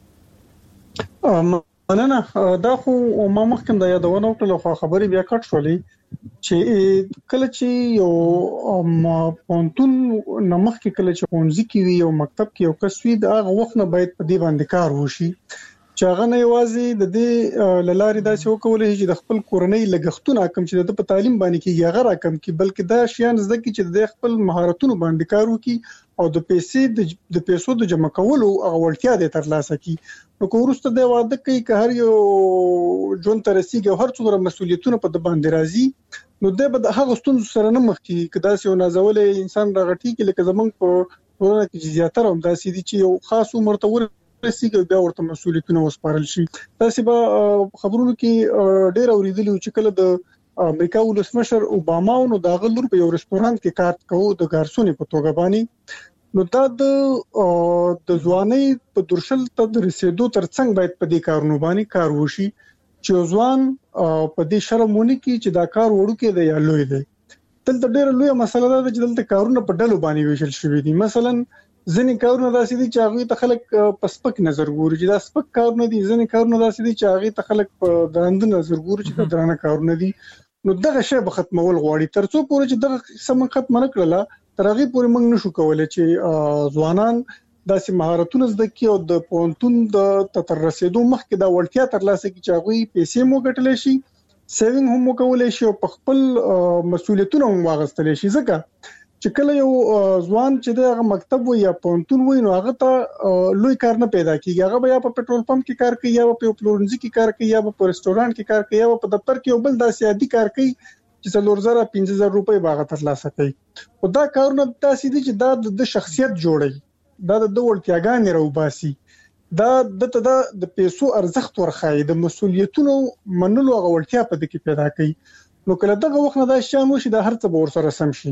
مننه. دا خو ما مخکې د یادونه وکړه، خو خبرې بیا کټ شولې چې کله چې یو پونتون نمخ کې کله چې ښوونځي کې وي او مکتب کې یو کس وي د هغه وخت نه باید په دې باندې کار وشي چې هغه نه یوازې د دې لارې داسې وکولای چې د خپل کورنۍ لګښتونه کم چې د په تعلیم باندې کې هغه راکم کې، بلکې دا شیان زده کی چې د خپل مهارتونو باندې کار وکړي او د پیسو د جمع کولو هغه وړتیا دې ترلاسه کړي. نو که ورسته د واده کوي که هر یو ژوند ته رسیږي او هر څومره مسولیتونه په د باندې راځي نو د به هغه ستونزو سره نه مخ کیږي. که داسې یو نازولې انسان راغټي کې لکه زمونږ په ټولنه کې چې زیاتره هم داسې دي چې یو خاص عمر ته ورسیږي بیا ورته مسولیتونه وسپارل شي. داسې به خبرونو کې ډېر اوریدلی چې کله د امریکا ولسمشر اوباما نو دا غلور په یو رستورانت کې کار کوي د ګارسونې په توګه باندې، نو دا د ځوانۍ په درشل ته د رسیدو ترڅنګ باید په دې کارونو باندې کار وشي چې ځوان په دې شرمونه کې چې دا کار وړو کې دی یا لوی دی. دلته ډېر لوی مسله ده چې دلته کارونه په ډلو باندې ویشل شوی دي. مثلا ځینې کارونه داسې دي چې هغه ته خلک په سپک نظر ګوري چې دا سپک کارونه دي، ځینې کارونه داسې دي چې هغه ته خلک په درنده نظر ګوري چې دا درانه کارونه دي. نو دغه شی به ختمول غواړي ترڅو پورې چې دغه سم ختم نه کړله تر هغه پورې موږ نشو کولای چې ځوانان داسې مهارتونه زده کړي او د پونتون د تر رسیدو مخکې دا وړتیا ترلاسه کړي چې هغه پیسې مو ګټلې شي، سیوینګ هم وکولای شي او په خپل مسولیتونه هم واغستلی شي. ځکه چې کله یو ځوان چې د مکتب وي یا پونتون وي نو هغه ته لوی کار نه پیدا کیږي، هغه به یا په پېټرول پمپ کې کار کوي یا په پلورنځي کې کار کوي یا په رستورانت کې کار کوي یا په دفتر کې یو بل داسې عادي کار کوي چې 4000-5000 روپۍ باغ ترلاسه کوي. او دا کارونه داسې دي چې دا د شخصیت جوړي، دا د وړتیاګانې راوباسي، دا د پیسو ارزښت ورخایي، د مسولیتونو منلو هغه وړتیا په دې کې پیدا کوي. نو کله دغه وخت نه دا شان وشي دا هر څه به ورسره سم شي.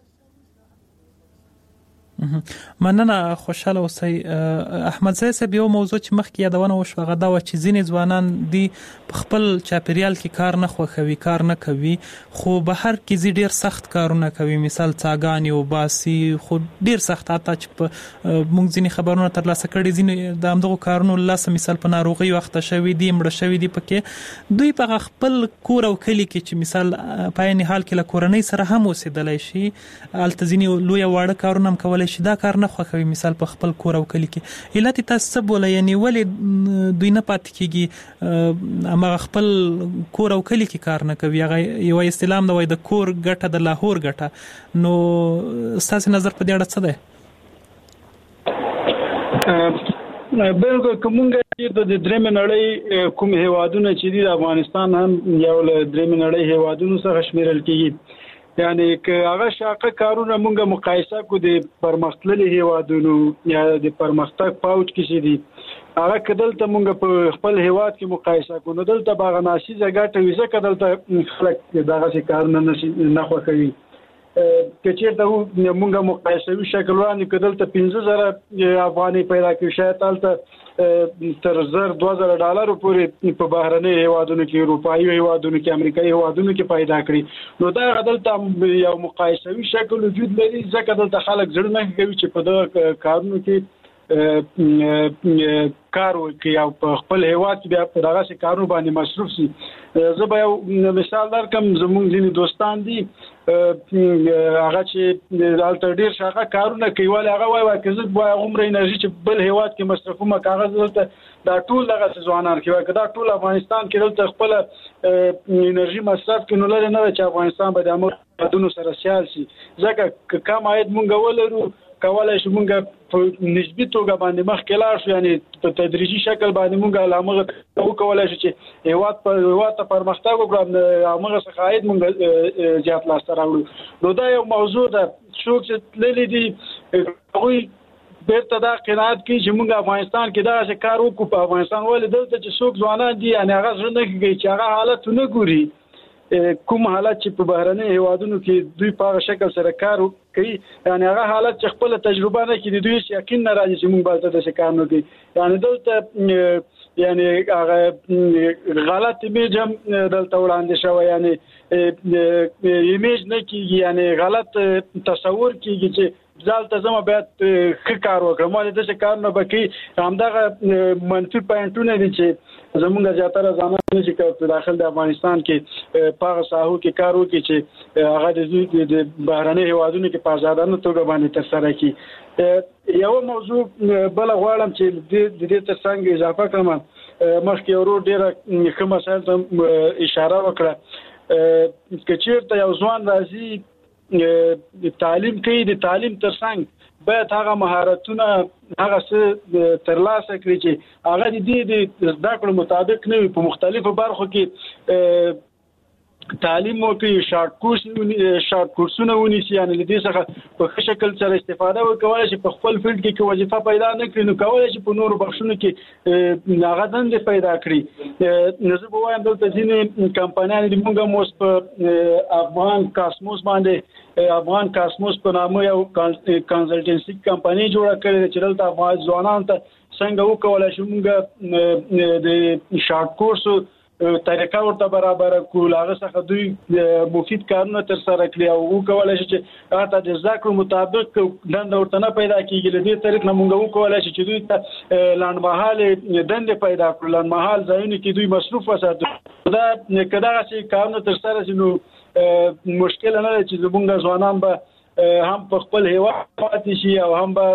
مننه، خوشاله اوسئ. احمد زاهد صاحب یو موضوع چې مخکې یادونه وشوه هغه دا و چې ځینې ځوانان دي په خپل چاپیریال کې کار نه خوښوي، کار نه کوي، خو بهر کې زی ډیر سخت کارونه کوي، مثال څاګانې او باسي، خو ډیر سخت اته چې موږ ځینې خبرونه ترلاسه کړي ځینې د همدغه کارونو لاسه مثال په ناروغي وخت شوي دي، مړه شوي دي، پکې دوی په خپل کور او کلی کې چې مثال په عین حال کې له کورنۍ سره هم اوسېدلی شي، الته ځینې لوی واړه کارونه هم کولای شي، دا کار نه خوښوي مثال په خپل کور او کلی کې. علت تاسو څه بوله، یعنی ولې دوی نه پاتې کیږي هغه خپل کور او کلی کې کار نه کوي؟ هغه یو استلام دی د کور ګټه د لاهور ګټه. نو تاسو نظر په دې اړه څه دی؟ بالکل کومه چې د درېم نړۍ کوم هیوادونه چې د افغانستان هم یو له درېم نړۍ هیوادونو څخه شمیرل کیږي یعنی که هغه شاقه کارونه مونږه مقایسه کو د پرمختللي هیوادونو یا د پرمختګ پاوټ کې دي هغه کدلته مونږ په خپل هیواد کې مقایسه کو نو دلته باغناسي ځګټه ویزه کدلته خلک دغه کارونه نه خوښوي کچېرته مونږه مقایسوي شکل وړاندې کدلته 15000 افغاني پیدا کوي شاید تلته تر $2000 پورې په بهرني هیوادونو کې اروپایي هیوادونو کې امریکایي هیوادونو کې پیدا کړی نو دا دلته یو مقایسوي شکل وجود لري ځکه دلته خلک ځړ نه کوي چې په دغه کارونو کې کار وکړي او په خپل هیواد کې بیا په دغه کارونو باندې مصروف شي زه به یو مثال درکم زموږ ځینې دوستان دي هغه چې دلته ډیر شاقه کارونه کوي ولې هغه وایي چې زه به عمر انرژي چې بل هیواد کې مصرفوم کاغذ دلته دا ټول دغه ځوانان کوي دا ټول افغانستان کې دلته خپل انرژي مصرف کوي نو لري نه چې افغانستان به د امرودونو سره سیال شي ځکه کم عاید مونږ ولرو کولای شو مونږ په نسبی توګه باندې مخکې لاړ شو یعنی په تدریجي شکل باندې مونږ علامه وکولای شو چې هیواد ته پرمختګ وکړو هغه څخه عاید مونږ زیات لاسته راوړو نو دا یو موضوع ده څوک چې تللی دي هغوی بیرته دا قناعت کوي چې مونږ افغانستان کې دغسې کار وکړو په افغانستان ولې دلته چې څوک ځوانان دي یعنې هغه زړه نه کوي چې هغه حالت ونه ګوري کوم حالت چې په بهرني هیوادونو کې دوی په هغه شکل سره کار کوي یعنی هغه حالت چې خپل تجربه نه کړي دوی یقین نه راځي چې موږ به داسې کار نه کوي یعنی دلته یعنی هغه غلط ایمیج هم دلته وړاندې شوی یعنی ایمیج نه کیږي یعنی غلط تصور کیږي چې ځالته زما باید ښه کار وکړم ولې داسې کارونه به کوي همدغه منفي پوینټونه دي چې زمونږ زیاتره ځوانان چې په داخل د افغانستان کې په هغه ساحو کې کار وکړي چې هغه د بهرني هیوادونو کې په ازادانه توګه باندې ترسره کړي یو موضوع بل غواړم چې د دې ترڅنګ اضافه کړم مخکې ورو ډیره ښه مسایل ته اشاره وکړه که چېرته یو ځوان راځي تعلیم کوي د تعلیم ترڅنګ باید هغه مهارتونه هغه څه ترلاسه کړي چې هغه د دې زده کړو مطابق نه وي په مختلفو برخو کې تعلیم وکړي شارټ کورسونه ونیسي یعنې له دې څخه په ښه شکل سره استفاده وکړي چې په خپل فیلډ کې وظیفه پیدا نه کړي نو کولی شي په نورو بخشونو کې هغه دندې پیدا کړي نو زه به وایم دلته ځینې کمپنیانې د موږ هم اوس په افغان کاسموس باندې افغان کاسموس په نامه یو کنسلټنسي کمپنۍ جوړه کړې ده چې دلته افغان ځوانانو ته څنګه وکولای شو موږ د شارټ کورسو طریقه ورته برابر کول هغه څخه دوی مفید کارونه تر سره کړی او وکولای شي چې هغه د ذکر مطابق دنده ورته نه پیدا کیږي له دې طریق نه موږ وکولای شي چې دوی ته لاندمحاله دنده پیدا کړل لاندمحال ځایونه کې دوی مصروف وساتي دا کدا چې کارونه تر سره شي نو مشکل نه دی چې زموږ ځوانان به هم په خپل هیواد پاتې شي او هم به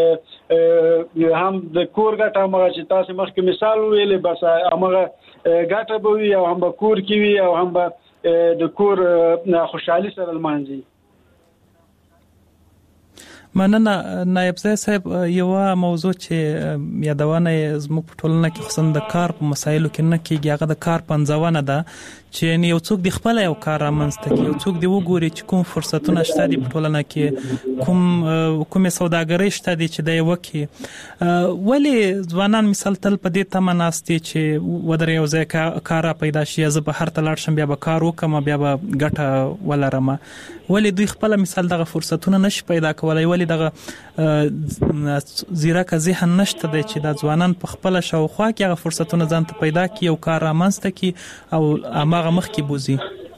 هم د کور ګټه هغه چې تاسو مخکې مثال ویلې بس هغه ګټه به وي او هم به کور کې وي او هم به د کور خوشحالي سره لمانځي مننه نایب صاحب یو موضوع چې یادونه زموږ په ټولنه کې خصوصا د کار په مسایلو کې نه کېږي هغه د کار پنځونه ده چې یو څوک د خپل یو کار رامنځته کوي یو څوک دی وګوري چې کوم فرصتونه شته دي په ټولنه کې کوم سوداګري شته دي چې د وکي ولی ځوانان مثال تل په دې تمه ناستي چې ودر یو ځای کار پیدا شي زه به هر تلار شم بیا به کار وکم بیا به ګټه ولرم ولی دوی خپل مثال دغه فرصتونه نشي پیدا کولای ولی دغه زیرک ذهن نشته دی چې د ځوانان په خپل شاوخوا کې هغه فرصتونه ځان ته پیدا کړي او کار رامنځته کړي او هغه مخ کې بوزي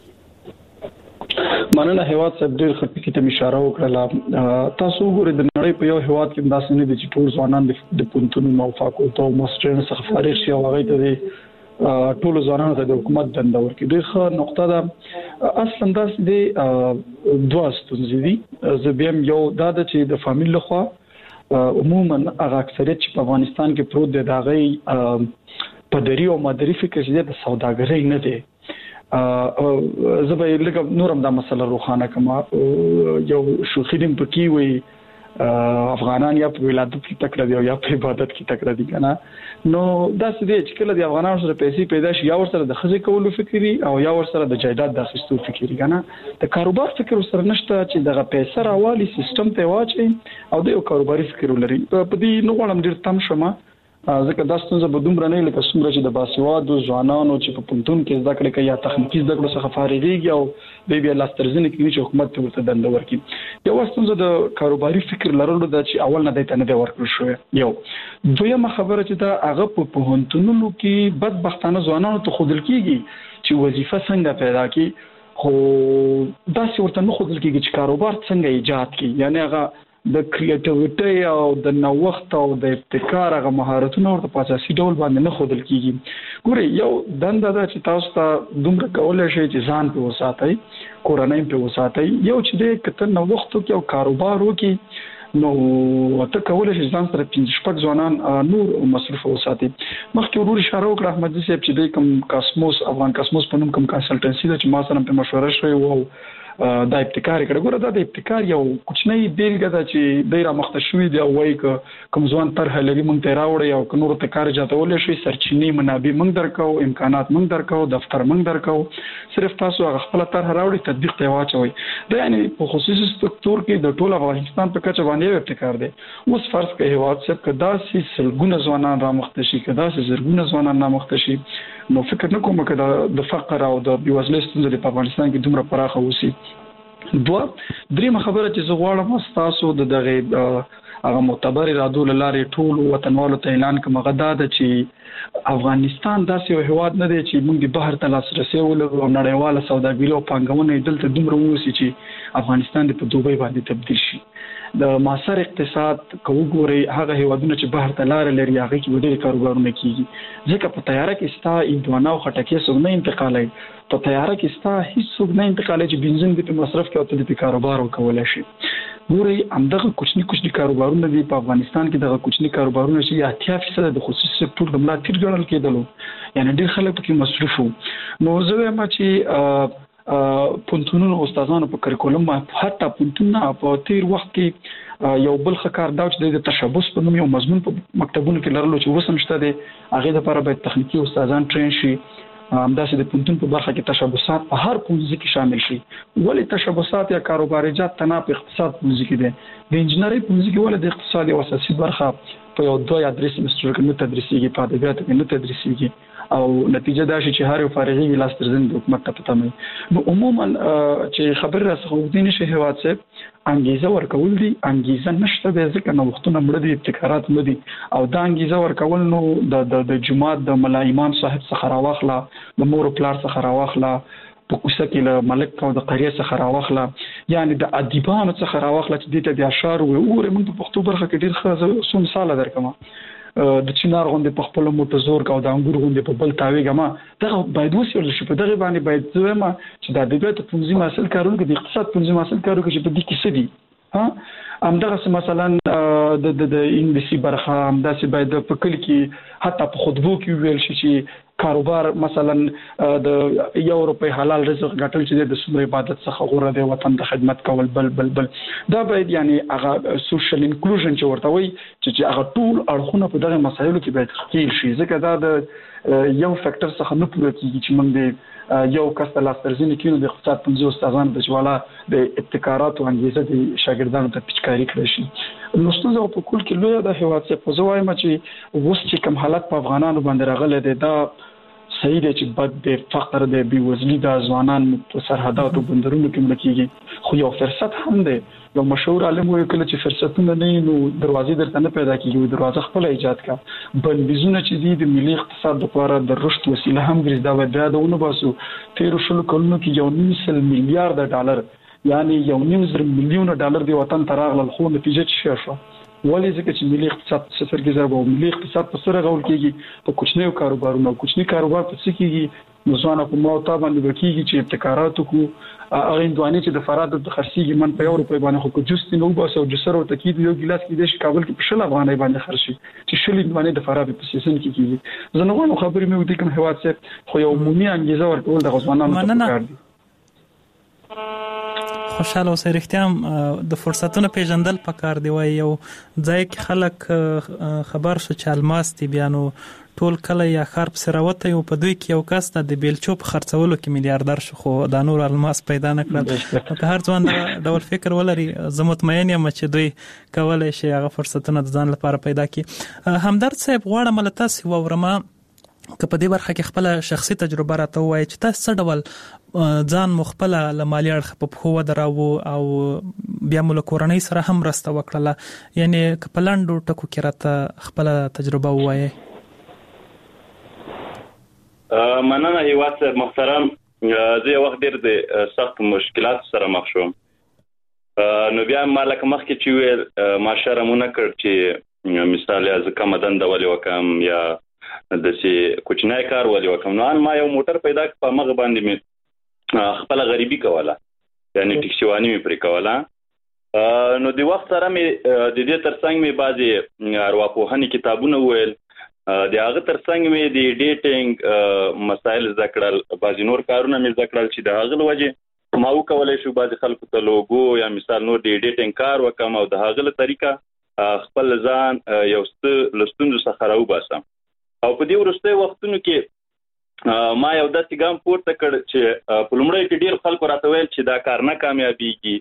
مننه هیواد صاحب ډېر ښه کې ته اشاره وکړه تاسو وګورئ د نړۍ په یو هیواد کې داسې نه دي چې ټول ځوانان د پونتونو موافقو ته ماسترز څخه فارغ شي او هغه ته ټول ځوانانو ته د حکومت دنده ورکړي ډېر ښه نقطه ده اصلا داسې دي دوه ستونزې دي زه بیا یو دا ده چې د فامیل لخوا عموما هغه اکثریت چې په افغانستان کې پروت دی د هغې پدري او مدري فکر چې د سوداګرۍ نه دی زه به لکه نورم دا مسله روښانه کوم یو شوخي دم پکې وي افغانان یا په ولادت کې تکړه دي او یا په عبادت کې تکړه دي کنه نو دا څه دي چې کله د افغانانو سره پیسې پیدا شي یا ورسره د خزې کولو فکري او یا ورسره د جایداد د اخیستو فکري کنه د کاروبار فکر سره نشته چې دغه پیسې راوالي سیستم ته واچي او د یو کاروباري فکر ولري په دې نو غواړم ډیر تم شمه ځکه دا ستونزه به دومره نه لکه څومره چې د باسوادو ځوانانو چې په پونتون کې زده کړې کوي یا تخنیکي زده کړو څخه فارغېږي او بیا لاسترزنه کوي چې حکومت ته ورته دنده ورکړي یو ستونزه د کاروباري فکر لرلو د چې اول نه دایته نه ورکړل شو یو دویمه خبره چې دا هغه په پونتونونو کې بدبختانه ځوانانو ته خودل کیږي چې وظیفه څنګه پیدا کی خو دا څه ورته نه خودل کیږي چې کاروبار څنګه ایجاد کی یعنی هغه د کریټیویټي او د نوښت او د ابتکار هغه مهارتونه ورته په اساسي ډول باندې نه خودل کیږي ګوري یو دنده دا چې تاسو ته دومره کولای شئ چې ځان په وساتئ کورنۍ په وساتئ یو چې د کته نوښت او کاروبار وکي نو ته کولای شې ځان سره 5 ځوانان نور مصرف وساتي مخکې ورور اشاره وکړه احمد زی صاحب چې د کوم کاسموس افغان کاسموس په نوم کوم کنسلټنسي د چې ما سره په مشوره شوی وو دا ابتکار کړه ګوره دا د ابتکار یو کوچنی بیلګه ده چې ډیره مختصوي دی او وایي کوم ځوان طرح لري مونږ ته راوړي او نور ته کار جاتول شي سرچینې منابع مونږ درکو امکانات مونږ درکو دفتر مونږ درکو صرف تاسو هغه خپل طرح راوړي تطبیق ته واچوي دا یعنی په خصوصي سکتور کې د ټول افغانستان په کچه باندې ابتکار دی اوس فرض کړئ هیواد څخه کدا سي سلګونه ځوانان را مختشي کدا سي زرګونه ځوانان را مختشي نو فکر نه کوم کدا د فقر او د بیوزلۍ ستونزې په افغانستان کې دومره پراخه وسی درېمه خبره چې زه غواړم تاسو د دغه هغه معتبر ارادو لاره ټول وطنوالو ته اعلان کوم غدا ده چې افغانستان داسې یو هیواد نه دی چې موږ د بهر ته لاسرسي ولرو او نړیواله سوداګري او پانګونه دلته دومره ووسی چې افغانستان د په دوبۍ باندې تبدیل شي د معاصر اقتصاد کوګوري هغه هیوادونه چې بهر ته لار لري هغه کې ډېر کاروبارونه کیږي ځکه په تیاره کې ستا اندوانه او خټکې څنګه نه انتقالي په تیاره کې ستا هیڅ څنګه نه انتقالي چې بنزین د مصرف کې او ته د کاروبار وکولای شي ګوري همدغه کوچني کاروبارونه دي په افغانستان کې دغه کوچني کاروبارونه چې 80% د خصوصي سکتور د ملاتړ ګڼل کېدل یعنی ډېر خلک پکې مصروف وو نو زه وایم چې پونتونونو استادانو په کریکولم حتی پونتونه په تیر وخت کې یو بل خکار دا چې د تشبث په نوم یو مضمون په مکتبونو کې لرلو چې وسم شته دي هغه لپاره باید تخنیکی استادان ټرین شي همداسې د پونتون په برخه کې تشبثات په هر پونځ کې شامل شي ولې تشبثات یا کاروباریات تنه په اقتصاد پونځ کې دي د انجنیری پونځ کې ولې د اقتصاد او اساسي برخه په یو 2 یا 3 سمستر کې نه تدریسيږي په ادبیات کې نه تدریسيږي او نتیجه دا شي چې هر یو فارغي لاسترزن د حکومت ته پته مې نو عموما چې خبر راڅخه ودی نشي هیواد صاحب انګیزه ورکول دي انګیزه نشته د ځکه نو وختونه مړ دي ابتکارات مړ دي او دا انګیزه ورکول نو د جماعت د ملا امام صاحب څخه راوخله د مور پلار څخه راوخله په کوڅه کې له ملک او د قریه څخه راوخله یعنی د ادیبانو څخه راوخله چې د اشعار او موږ په پښتو برخه کې ډیر ښه مثال درکم د چینار غوندې په خپل موټزور او د انګور غوندې په بل تاویګما دا باید وسیل شي په دغه باندې باید زما چې د ادبیات تنظیم حاصل کارونکو د اقتصاد تنظیم حاصل کارونکو چې په دې کې څه دي همدغه مثلا د انګلیسي برخه همداسې باید په کلی کې حتی په خطبو کې ویل شي چې کاروبار مثلا د یو روپۍ حلال رزق ګټل چې د سمره عبادت څخه غوړه دی وطن د خدمت کول بل دا باید یعنی هغه سوشل انکلوژن چې ورته وي چې هغه ټول اړخونه په دغه مسایلو کې باید تحقیق شي ځکه دا د یو فیکٹر څخه نه پوره کیږي چې موږ یو کس ته لاسترزنه کینو د اقتصاد پنځه استادان د جواله د ابتکارات او انګیزه د شاګردانو ته پیچکاری کړی شي نو ستاسو په کول کې لوی د هیواد څخه په زوایم چې وس چې کوم حالت په افغانانو باندې راغله دا صحیح دی چې بد د فقر د بیوزلي د ځوانان په سرحداتو بندرونو کې ملکیږي خو یو فرصت هم دی یو مشهور عالم وایي کله چې فرصتونه نه نو دروازې درته نه پیدا کیږي دروازه خپل ایجاد کا بندیزونه چې دي د ملي اقتصاد لپاره د رشد وسیله هم ګرځي دا وایي دا ونه باسو 13 کلونو کې یو 9 میلیارډ ډالر یعنی یو 9 میلیون ډالر دی وطن ته راغله خو نتیجه څه شو ولې ځکه چې ملي اقتصاد صفر کې ضرب او ملي اقتصاد په سره غول کېږي په کوچنیو کاروبارونو کوچنی کاروبار په څه کېږي نوځوانه په موته باندې وکیږي چې ابتکارات کو هغه اندواني چې د فراد د خرڅيږي من په یو روپۍ باندې خو جست نو باسو جسر او تکید یو ګلاس کې د کابل کې په شل افغانۍ باندې خرڅي چې شل اندواني د فراد په سیسن کې کېږي زه نو خبرې مې ودی کوم هیواد څخه خو یو عمومي انګیزه ورکول د غوښمنانو ته کار دي خوشاله اوسئ. رښتیا د فرصتونو پیژندل پکار دی. وای یو ځای کې خلک خبر شو چې الماس دی، بیا نو ټول کله یا خار په سراوته یو په دوی کې یو کس د بیلچو په خرڅولو کې میلیارډر شو، خو دا نور الماس پیدا نه کړل. که هر ځوان ډول فکر ولري، زه مطمئن یم چې دوی کولای شي هغه فرصتونه د ځان لپاره پیدا کړي. همدرد صاحب، غواړم له تاسو واورم که په دې برخه کې خپل شخصي تجربه راته وایي چې تاسو څه ډول ځان مخبل له مالی اړخ په خو ودراو او بیا مو له کورنۍ سره هم راسته وکړه، یعنی که په لاندو ټکو کې راته خپل تجربه وایي. مننه هیواد محترم. زه یو وخت ډېر د سخت مشکلات سره مخ شوم، نو بیا ما لکه مخکې چې ویل ما شرمونه کړ چې مثال از کم دنده ولې وکم یا داسې کوچنی کار ولې وکم. نو ما یو موټر پیدا کړ، په مغه باندې مې خپله غریبي کوله، یعنی ټیکسیواني مې پرې کوله. نو د وخت سره مې د دې ترڅنګ مې بعضې ارواپوهنې کتابونه وویل، د هغه ترڅنګ مې د ډیټینګ مسایل زده کړل، بعضې نور کارونه مې زده کړل چې د هغه له وجې ما وکولی شو بعضې خلکو ته لوګو یا مثال نور د ډیټینګ کار وکم او د هغه له طریقه خپل ځان یو څه له ستونزو څخه راوباسم. او په دې وروستیو وختونو کې ما یو داسې ګام پورته کړ چې په لومړیو کې ډېر خلکو راته ویل چې دا کار نه کامیابېږي،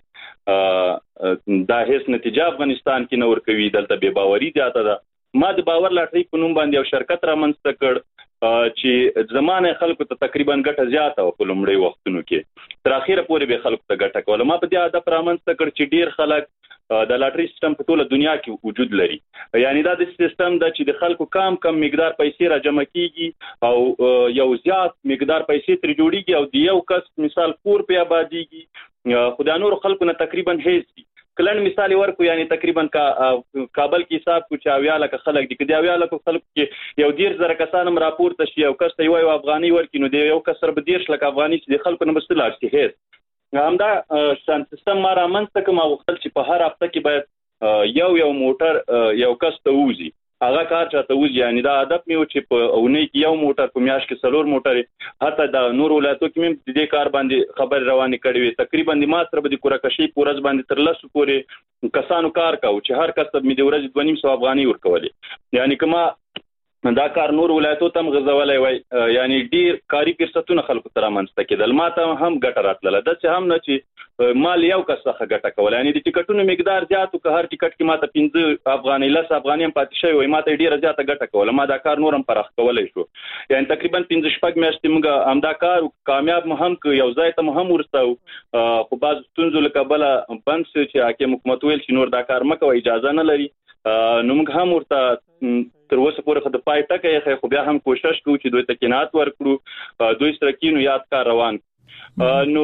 دا هیڅ نتیجه افغانستان کې نه ورکوي، دلته بې باوري زیاته ده. ما د باور لاټرۍ په نوم باندې یو شرکت رامنځته کړ چې زمانه خلکو ته تقریبا ګټه زیاته وه په لومړیو وختونو کې، تر اخره پورې به خلکو ته ګټه کوله. ما په دې هدف رامنځته کړ چې ډېر خلک د لاټرۍ سیستم په ټوله دنیا کې وجود لري، یعنی دا د سیستم ده چې د خلکو کم مقدار پیسې را جمع کیږي او یو زیات مقدار پیسې ترې جوړیږي او د یو کس مثال کور په آبادیږي، خو د نورو خلکو نه تقریبا هیڅ. کلن مثال ورکو، یعنی تقریبا کابل کې حساب کو چې 80 لک خلک دي، که د 80 لک خلک کې یو 10,000 کسان هم راپورته شي، یو کس ته یو افغاني ورکړي، نو د یو کس سره به 10 لک افغاني چې د خلکو نه بس لاړ شي هیڅ. همدا سیستم ما رامنځته کړ. ما غوښتل چې په هر هفته کې باید یو موټر یو کس ته ووځي، هغه کار چاته وځي، یعنی دا هدف مې و چې په اونۍ کې یو موټر، په میاشت کې 4 موټرې، حتی د نور ولایتو کې مې د دې کار باندې خبرې روانې کړې وې. تقریبا د ما سره به د کورکشۍ په ورځ باندې تر 10 پورې کسانو کار کاوه چې هر کس ته مې د ورځې 250 افغانۍ ورکولې. یعنی که ما دا کار نور ولایتو ته هم غځولی وای، یعنی ډېر کاري فرصتونه خلکو ته رامنځته کېدل، ما ته هم ګټه راتلله. داسې هم نه چې ما له یو کس څخه ګټه کوله، یعنی د ټکټونو مقدار زیات و، که هر ټکټ کې ما ته 5 افغانۍ 10 افغانۍ هم پاتې شوی وای، ما ته ډېره زیاته ګټه کوله. ما دا کار نور هم پراخ کولی شو، یعنی تقریبا 5-6 میاشتې موږ همدا کار کامیاب مو هم که یو ځای ته مو هم ورسو، خو بعض ستونزو له کبله بند شو چې حاکم حکومت ویل چې نور دا کار مه کوه، اجازه نه لري. نو موږ هم ورته تر اوسه پورې خو د پای ټکی یې، خو بیا هم کوشش کوو چې دوی ته قناعت ورکړو، دوی سره کینو یاد کار روان. نو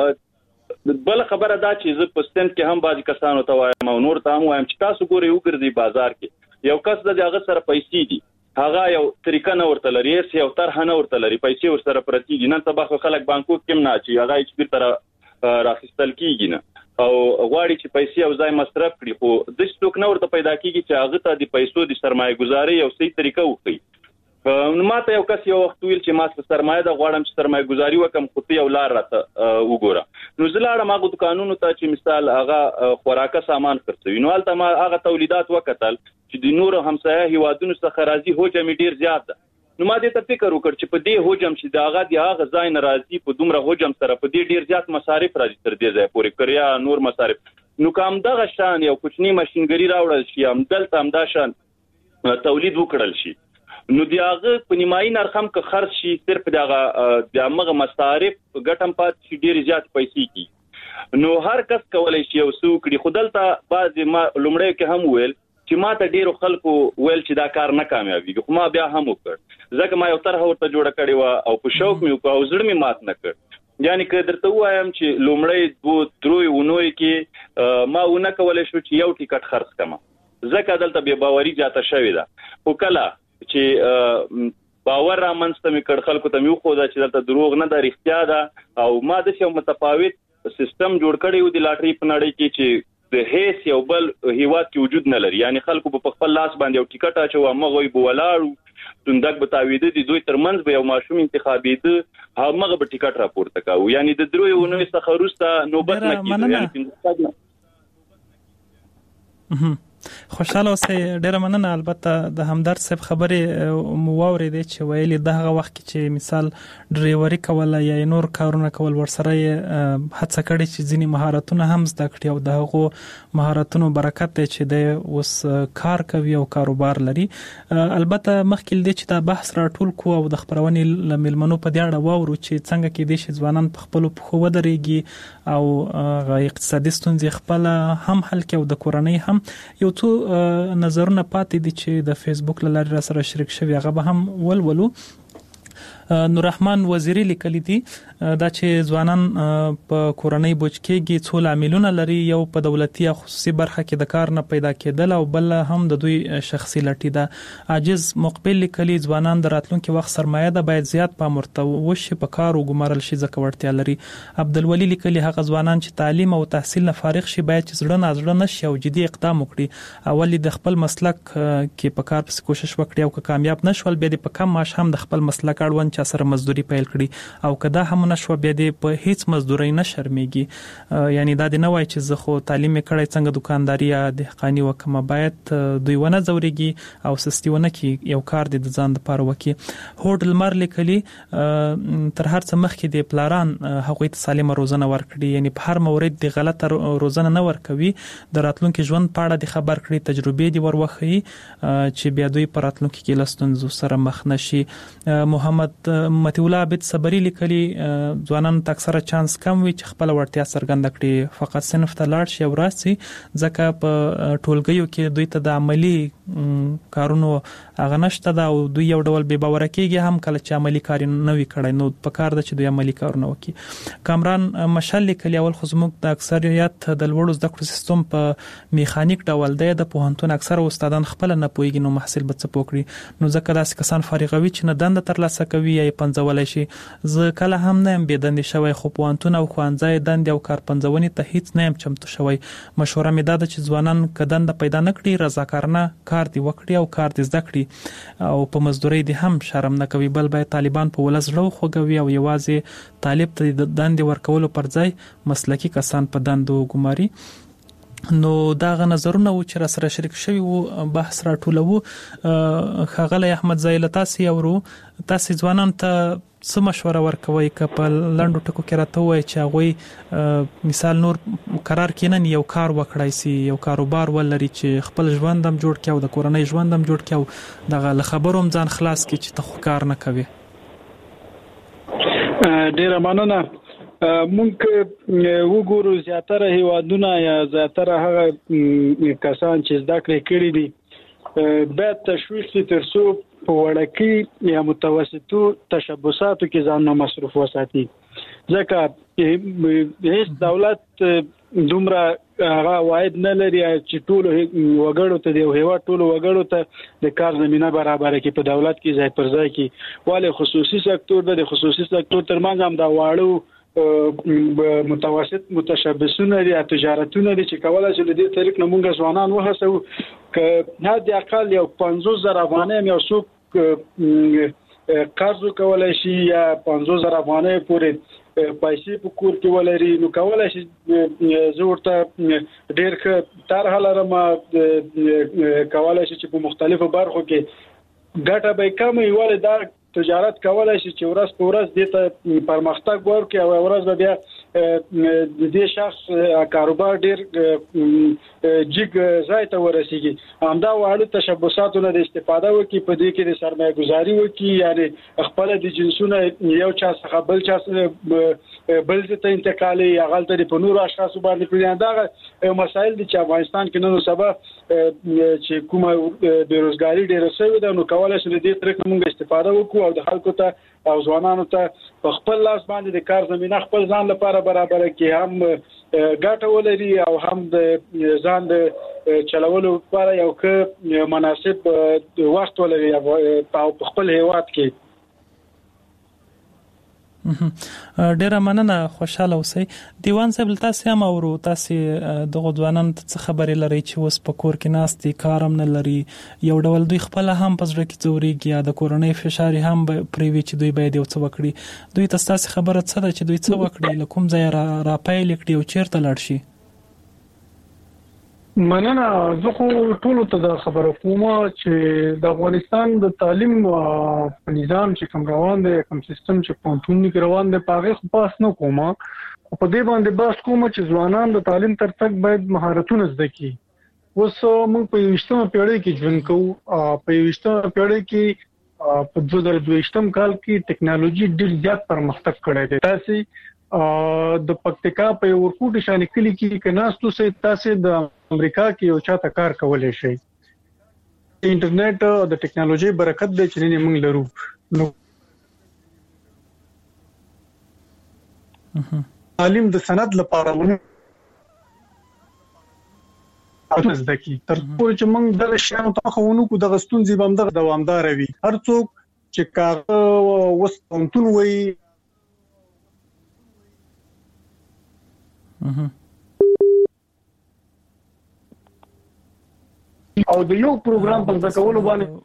بل خبره دا چې زه په سند کې هم بعضې کسانو ته وایم او نور ته هم وایم چې تاسو ګورئ وګرځئ بازار کې، یو کس د هغه سره پیسې دي، هغه یو طریقه نه ورته لري، یو طرحه نه ورته لري، پیسې ورسره پرتې دي. نن سبا خو خلک بانکوک کې هم نه اچوي، هغه هېڅ بېرته راخیستل کېږي نه، او غواړي چې پیسې یو ځای مصرف کړي، خو داسې څوک نه ورته پیدا کېږي چې هغه ته د پیسو د سرمایه ګزارۍ یو صحیح طریقه وښیي. ما ته یو کس یو وخت ویل چې ما څه سرمایه ده، غواړم چې سرمایه ګزاري وکړم، خو ته یو لار راته وګوره. نو زه لاړم هغو دوکانونو ته چې مثال هغه خوراکه سامان خرڅوي، نو هلته ما هغه تولیدات وکتل چې د نورو همسایه هیوادونو څخه راځي، حجم یې ډېر زیات ده. نو ما دې ته فکر وکړ چې په دې حجم چې د هغه ځای نه راځي، په دومره حجم سره په دې ډېر زیات مصارف راځي تر دې ځایه پورې، کریا نور مصارف. نو که همدغه شان یو کوچني ماشینګري راوړل شي، همدلته همدا شان تولید وکړل شي، نو د هغه په نیمایي نرخ هم که خرڅ شي، صرف د همغه مصارف ګټه هم پاتې شي، ډېرې زیاتې پیسې کېږي. نو هر کس کولی شي یو څه وکړي. خو دلته بعضې ما لومړیو کې هم ویل چې ما ته ډېرو خلکو ویل چې دا کار نه کامیابېږي، خو ما بیا هم وکړ، ځکه ما یو طرحه ورته جوړه کړې وه او په شوق مې وکړه او زړه مې مات نه کړ. یعنی که درته ووایم چې لومړی 2-3 اونیو کې ما ونه کولی شو چې یو ټکټ خرڅ کړم، ځکه دلته بې باوري زیاته شوې ده. خو کله چې باور رامنځته مې کړ، خلکو ته مې وښوده چې دلته دروغ نه ده، رښتیا ده. او ما داسې یو متفاوت سیستم جوړ کړی و د لاټرۍ په نړۍ کې چې د هیڅ یو بل هیواد کې وجود نه لري. یعنی خلکو به په خپل لاس باندې یو ټکټ اچوه، همغوی به ولاړو، صندوق به تاویده دي، دوی ترمنځ به یو ماشوم انتخابېده، هغه به ټیکټ راپورته کاوه. یعنی د 3 ونوي څخه وروسته نوبت نه کیږي. یعنی 15 خوشاله اوسئ. ډیره مننه. البته د همدرد صاحب خبرې مو واورېدې چې ویلي دغه وخت کې چې مثال ډرایوري کوله یا نور کارونه کول ورسره هڅه کړې چې ځینې مهارتونه هم زده کړي او دغه مهارتونو برکت دی چې د اوس کار کوي او کاروبار لري. البته مخکې دې چې دا بحث راټول کو او د خبرونې لملمنو په دې اړه واورو چې څنګه کې دي چې ځوانان په خپل پخو ودرېږي او اقتصادي ستونزې خپل هم حل کوي او د کورنۍ هم. یو څو نظرونه پاتې دي چې د فیسبوک لاره را سره شریک شوی هغه به هم ولولو. نوررحمان وزیری لیکلی دي دا چې ځوانان په کورنۍ بوج کېږي څو عاملونه لري. یو په دولتي او خصوصي برخه کې د کار نه پیدا کېدل او بل هم د دوی شخصي لټي ده. عاجز مقبل لیکلی ځوانان د راتلونکي وخت سرمایه ده باید زیات پام ورته وشي په کار او ګمارل شي ځکه وړتیا لري. عبدالولی لیکلی هغه ځوانان چې تعلیم او تحصیل نه فارغ شي باید چې زړه نازړه نشي او جدي اقدام وکړي. اولی د خپل مسلک کې په کار پس کوشش وکړي او که کامیاب نشول بیا د په کم معاش هم د خپل مسلک اړوند چا سره مزدوري پیل کړي او کدا هم نشو بیا د په هیڅ مزدوري نه شرمېږي. یعنی دا د نه وای چې زه خو تعلیم کړی څنګه دکانداري یا دهقاني وکم باید دوی ونه زوريږي او سستیونه کې یو کار د ځان لپاره وکي. هوډل مر لیکلي تر هر څه مخکې د پلاران هغوی ته سالمه روزنه ورکړي. یعنی په هر مورد د غلطه روزنه نه ورکوي. د راتلونکي ژوند په اړه د خبر کړي تجربې دی وروخی چې بیا دوی په راتلونکي کې لستونزو سره مخ نشي. محمد متي الله عبد صبري لیکلي ځوانان ته اکثره چانس کم وي چې خپل وړتیا څرګنده کړي. فقط صنف ته لاړ شي او راسي ځکه په ټولګیو کې دوی ته د عملی کارونو هغه نشته دا او دوی یو ډول بے باور کېږي هم کله چې عملی کار نه وي کړی نو په کار ده چې دوی عملی کارونه وکړي. کامران مشل لیکلي اول خو زموږ د اکثریت د لوړو زده کړو سیستم په میخانیک ډول دی. د پوهنتون اکثره استادان خپل نه پوهیږي نو محصل به څه پوکړي. نو ځکه داسې کسان فارغوي چې نه دنده ترلاسه کوي یا پنځولای شي. زه کله هم نه ام بيدند شوی خو پوهنتون او خوانځای دند او کارپنځونی ته هیڅ نه ام چمتو شوی. مشوره مې ده چې ځوانان کدند پیدا نکړي رضاکارانه کار دی وکړي او کار دی زده کړي او په مزدوري دي هم شرم نه کوي بل به طالبان په ولزړو خوګوي او یوازې طالب ته د دند ورکولو پر ځای مسلکی کسان په دندو ګماري. نو داغه نظرونه و چې را سره شریک شوی وو بحث راټولو. خغلی احمد زایل تاسو اورو تاسو ځوانان ته څه مشوره ورکوي ک په لندو ټکو کې راته وای چې هغه مثال نور قرار کینن یو کار وکړای سي یو کاروبار ولري چې خپل ژوندم جوړ کړي او د کورنۍ ژوندم جوړ کړي او دغه خبروم ځان خلاص کړي چې ته کار نه کوي. ډیره مننه. مونږ وګورو زیاتره هیوادونه یا زیاتره هغه کسان چې زده کړې کړې دي باید تشویق ترڅو په وړکي یا متوسطو تشبثاتو کې ځان مصروف وساتي. ځکه هیڅ دولت دومره هغه واحد نه لري چې ټول وګړو ته دی هیواد ټول وګړو ته د کار زمينه برابر کړي په دولت کې ځای پر ځای کې والي خصوصي سکتور د خصوصي سکتور ترمنځ هم دا واړو متوسط متشبثونه دي تجارتونه دي چې کولای شي د دې طریق نه مونږ ځوانان وهڅو ک نه د اقل یو 500,000 افغانۍ یو څوک قرض کولای شي یا 500,000 افغانۍ پورې پیسې په کور کې ولري نو کولای شي زورته ډېر ښه طرح لرم کولای شي چې په مختلفو برخو کې ګټه به کمه وي دا تجارت کولای شي چې ورځ په ورځ د پرمختګ ورکړي او ورځ به بیا د دې شخص کاروبار ډیر جګ ځای ته ورسیږي. همدا واړه تشبثاتونه د استفاده وکي په دې کې د سرمایه گذاري وکي یعنی خپل د جنسونه یو چا څخه بل چا بل ته انتقالي غلطه په نور اشخاص باندې پیژندل مسایل دي چې افغانستان کې نن سبا چې کومه بیروزګاری ډیره شوې ده نو کولای شي د دې طریق موږ استفاده وکړو او د خلکو ته او ځوانانو ته په خپل لاس باندې د کار زمينه خپل ځان لپاره برابر کړي هم ګټه ولري او هم د ځان د چلولو لپاره یو ښه مناسب وخت ولري په خپل هیواد کې. ډیره مننه خوشاله اوسئ دیوان صاحب تاسو هم اورو تاسو د غوډوانان څه خبرې لري چې اوس په کور کې ناستي کارم نه لري یو ډول دوی خپل هم پزړه کې ځوريږي یا د کورونی فشار هم پریوي چې دوی باید یو څه وکړي دوی تاسو خبره څه ده چې دوی څه وکړي لکه ځای را پایل کړي او چیرته لاړ شي مننه زه خو ټول ته د خبرو کوم چې د افغانستان د تعلیم نظام چې کوم روان دی کوم سیستم چې پونتون کې روان دی پاغه خو پاس نه کوم په دې باندې باس کوم چې ځوانان د تعلیم ترڅنګ باید مهارتونه زده کړي اوس موږ په 20مه پیړۍ کې ژوند کوو په 20مه پیړۍ کې په 2022م کال کې ټکنالوژي ډېر زیات پرمختګ کړی دی تاسو د پکتیکا په ورکوټ شان کلی کې کناستو سه تاسو د امریکا کې یو چاته کار کولای شي انټرنیټ او د ټکنالوژي برکت د چنې موږ لرو نو تعلیم د سند لپاره ونه تاسو دکی تر څو چې موږ د شیانو ته خونو کو د غستون زیبام د دوامدار وي هر څوک چې کار وستونتون وي او د یو پروګرام په ځکولو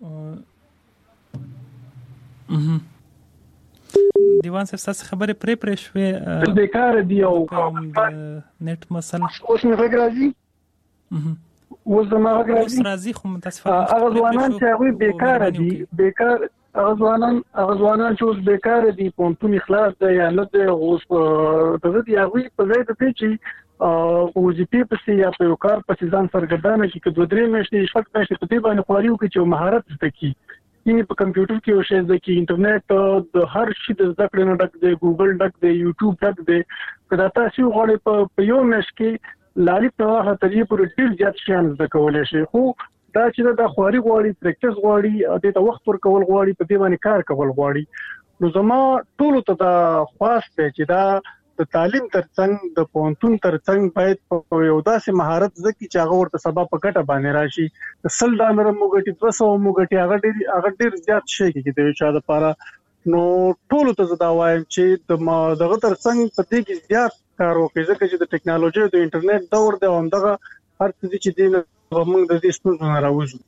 باندې دیوان صاحب خبره پرې شوې بیکار دی او نت مسله اوس نه راځي اوس ما راځي خو متاسفانه هغه ځوانان چې هغه بیکار دي بیکار هغه ځوانان چې اوس بیکار دي پونتون اخلاص دی یا نه دی اوس دغه دی هغه په ځای ته چې او جی پی پسې یا په کار پسې ځان سرګردانه کې کډو درې میاشتې شپږ میاشتې په دې باندې خوريو کې چې مهارت زده کی یعنی په کمپیوټر کې او شی زده کی انټرنیټ د هر شي د زده کړې نه ډک دی ګوګل ډک دی یوټیوب ډک دی کدا تاسو غواړئ په یو میاشت کې لاري په هغه طریقې پر ډیر زیات شیان زده کولای شي خو دا چې دا خوري غواړي پریکټیس غواړي د وخت ور کول غواړي په دې باندې کار کول غواړي نو زما ټول ته دا خاص دی چې دا د تعلیم ترڅنګ د پونتون ترڅنګ باید یو داسې مهارت زکه چې هغه ورته سبا په ګټه باندې راشي د $100 موګټي 200 موګټي هغه ډیر زیات شي کې د چا د لپاره نو ټول ته زدا وایم چې دغه ترڅنګ په دې کې زیات کار وکړي ځکه چې د ټکنالوژي او د انټرنیټ دور دی او دغه هر څه چې دین موږ د دې ستونزو نه راوځو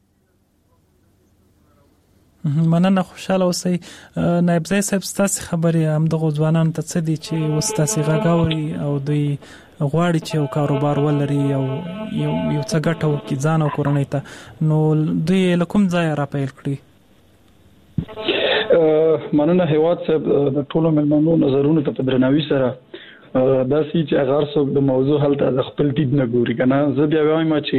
مننه خوشاله اوسئ نائب صاحب تاسو خبرې هم د ځوانانو ته څه دي چې وستاسي غاغوري او دوی غواړي چې یو کاروبار ولري او یو څه ګټه وکړي ځان او کورنۍ ته نو دوی لکم ځای را پیل کړی مننه هیواد صاحب د ټولو ملمنو نظرونو ته په درناوي سره دا سې چې هغه څوک د موضوع حل ته خپل دید نه ګوري کنه زه بیا وایم چې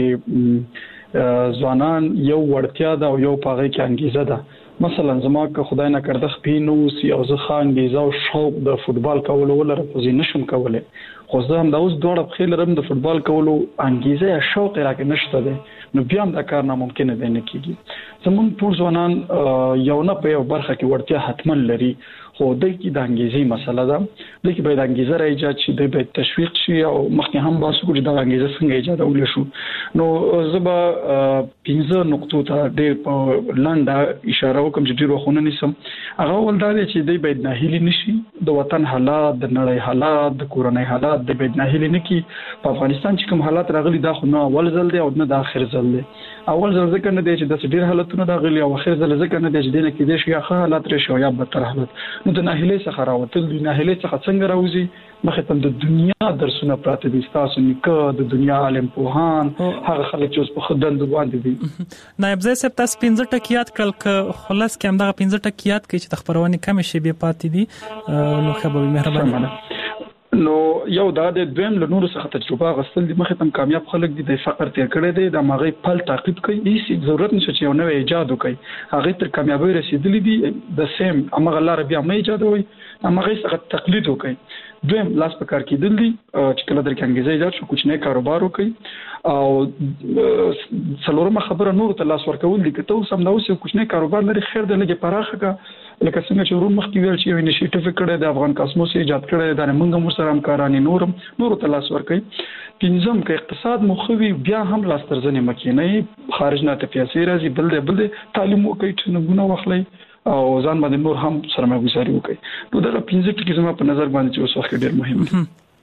ځوانان یو وړتیا ده او یو پاغه کې انګیزه ده مثلا زما که خدای نه کړه خپینو سی او زه خان انګیزه او شوق د فوتبال کولو ولر په نشم کوله خو زه هم دا اوس دوړه په خیل رم د فوتبال کولو انګیزه یا شوق راکې نشته ده نو بیا هم دا کار ناممکن دی نه کیږي زمون ټول ځوانان یو نه په یو برخه کې وړتیا حتما لري خو د کی د انګیزې مسله ده لکه باید انګیزه را ایجاد شي د باید تشویق شي او مخکې هم باسو چې د انګیزه څنګه ایجاد ول شو نو زبا 15 نقطو ته ډېر لاندې اشاره وکم چې ډېر وخونه نسم هغه ول دا چې د باید ناهیلی نشي د وطن حالات د نړۍ حالات د کورنۍ حالات د باید ناهیلی نه کی په افغانستان چې کوم حالات راغلي دا خو نه اول ځل دی او نه د اخر ځل دی اول ځل ځکه نه دی چې د ډېر حالتونه راغلي او اخر ځل ځکه نه دی چې دنه کې د شي ښه حالات راشي یا بدتر حالات نو د ناهیلۍ څخه راوتل د ناهیلۍ څخه څنګه راوځي مخه تم د دنیا درسونه پراته دي تاسو نیکه د دنیا عالم پوهان هغه خلک چې په خدند باندې دي نائب صاحب تاسو 15 ټکیات کړل ک خلاص کې هم دا 15 ټکیات کې چې خبرونه کم شي به پاتې دي نو خبر مهرباني نو یو دا د دویم له نور څخه تجربه غسل دي مخه تم کامیاب خلک دي د فقر تیر کړي دي د ماغي پل تعقیب کوي هیڅ ضرورت نشته چې یو نوې ایجاد وکړي هغه تر کامیابی رسیدلی دي د سیم امغه لار بیا مې ایجاد وي امغه څخه تقلید وکړي دویم لاس په کار کې دي چې کله درکې انګیزه ایجاد شو کوچنی کاروبار وکړي او څلورمه خبره نور ته لاس ورکول دي که ته سم نو څه کوچنی کاروبار لري خیر دی لګي پراخه کا لکه څنګه چې ورو مخکې ویل چې یو انیشیټیو کړی د افغان کاسموس ایجاد کړی د موږ هم سره همکارانی نور ته لاس ورکړي پنځم کې اقتصاد مخوي بیا هم لاس ترځنې مکینې خارج نه ته پیسې راځي بل دې تعلیم وکړي چې نمونه واخلي او ځان باندې نور هم سرمایه‌ګذاري وکړي. نو دا 15 ټکي زما په نظر باندې چې اوس وخت ډېر مهم دي.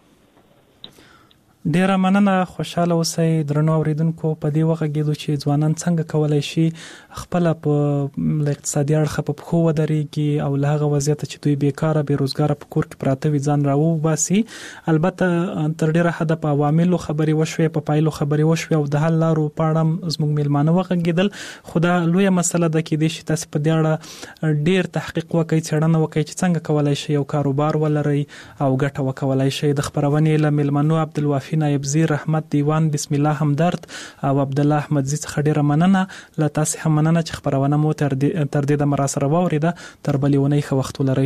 ډیره مننه، خوشاله اوسئ. درنو اوریدونکو، په دې وغږیدو چې ځوانان څنګه کولای شي خپل په اقتصادي اړخ په خو ودرېږي او له هغه وضعیت چې دوی بیکاره بیروزګار په کور کې پراته وي ځان راو باسي. البته تر ډیره حد په عواملو خبري وشوي، په پایلو خبري وشوي او د حل لارو په اړه زموږ میلمانه وغږیدل. خدا لویه مسله ده کې د شي تاسو په دې اړه ډیر تحقیق وکړئ، څېړنه وکړئ چې څنګه کولای شي یو کاروبار ولري او ګټه وکولای شي. د خبرونې له میلمانو عبدالوافي نایب زیر، رحمت دیوان، بسم الله همدرد او عبد الله احمدزي څخه ډیره مننه. له تاسو هم مننه چې خبرونه مو تر دې د مراسره واوریده. تر بلې ونې ښه وخت ولرئ.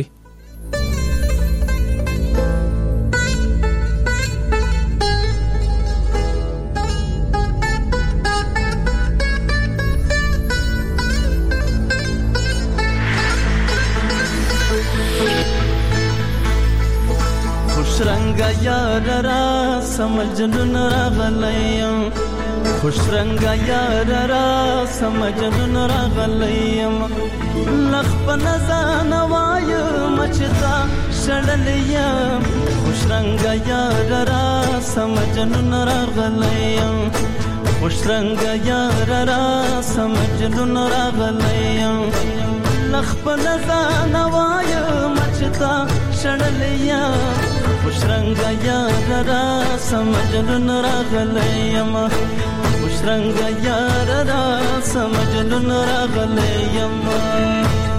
رنگا یار را سمجنون راغلیم، خوش رنگا یار را سمجنون راغلیم، لخ په نزان وایم چتا شړلیم، خوش رنگا یار را سمجنون راغلیم، خوش رنگا یار را سمجنون راغلیم، لخ په نزان وایم چتا شړلیم، خوش رنگ یار را سمجنون راغلیم، خوش رنگ یار را سمجنون راغلیم.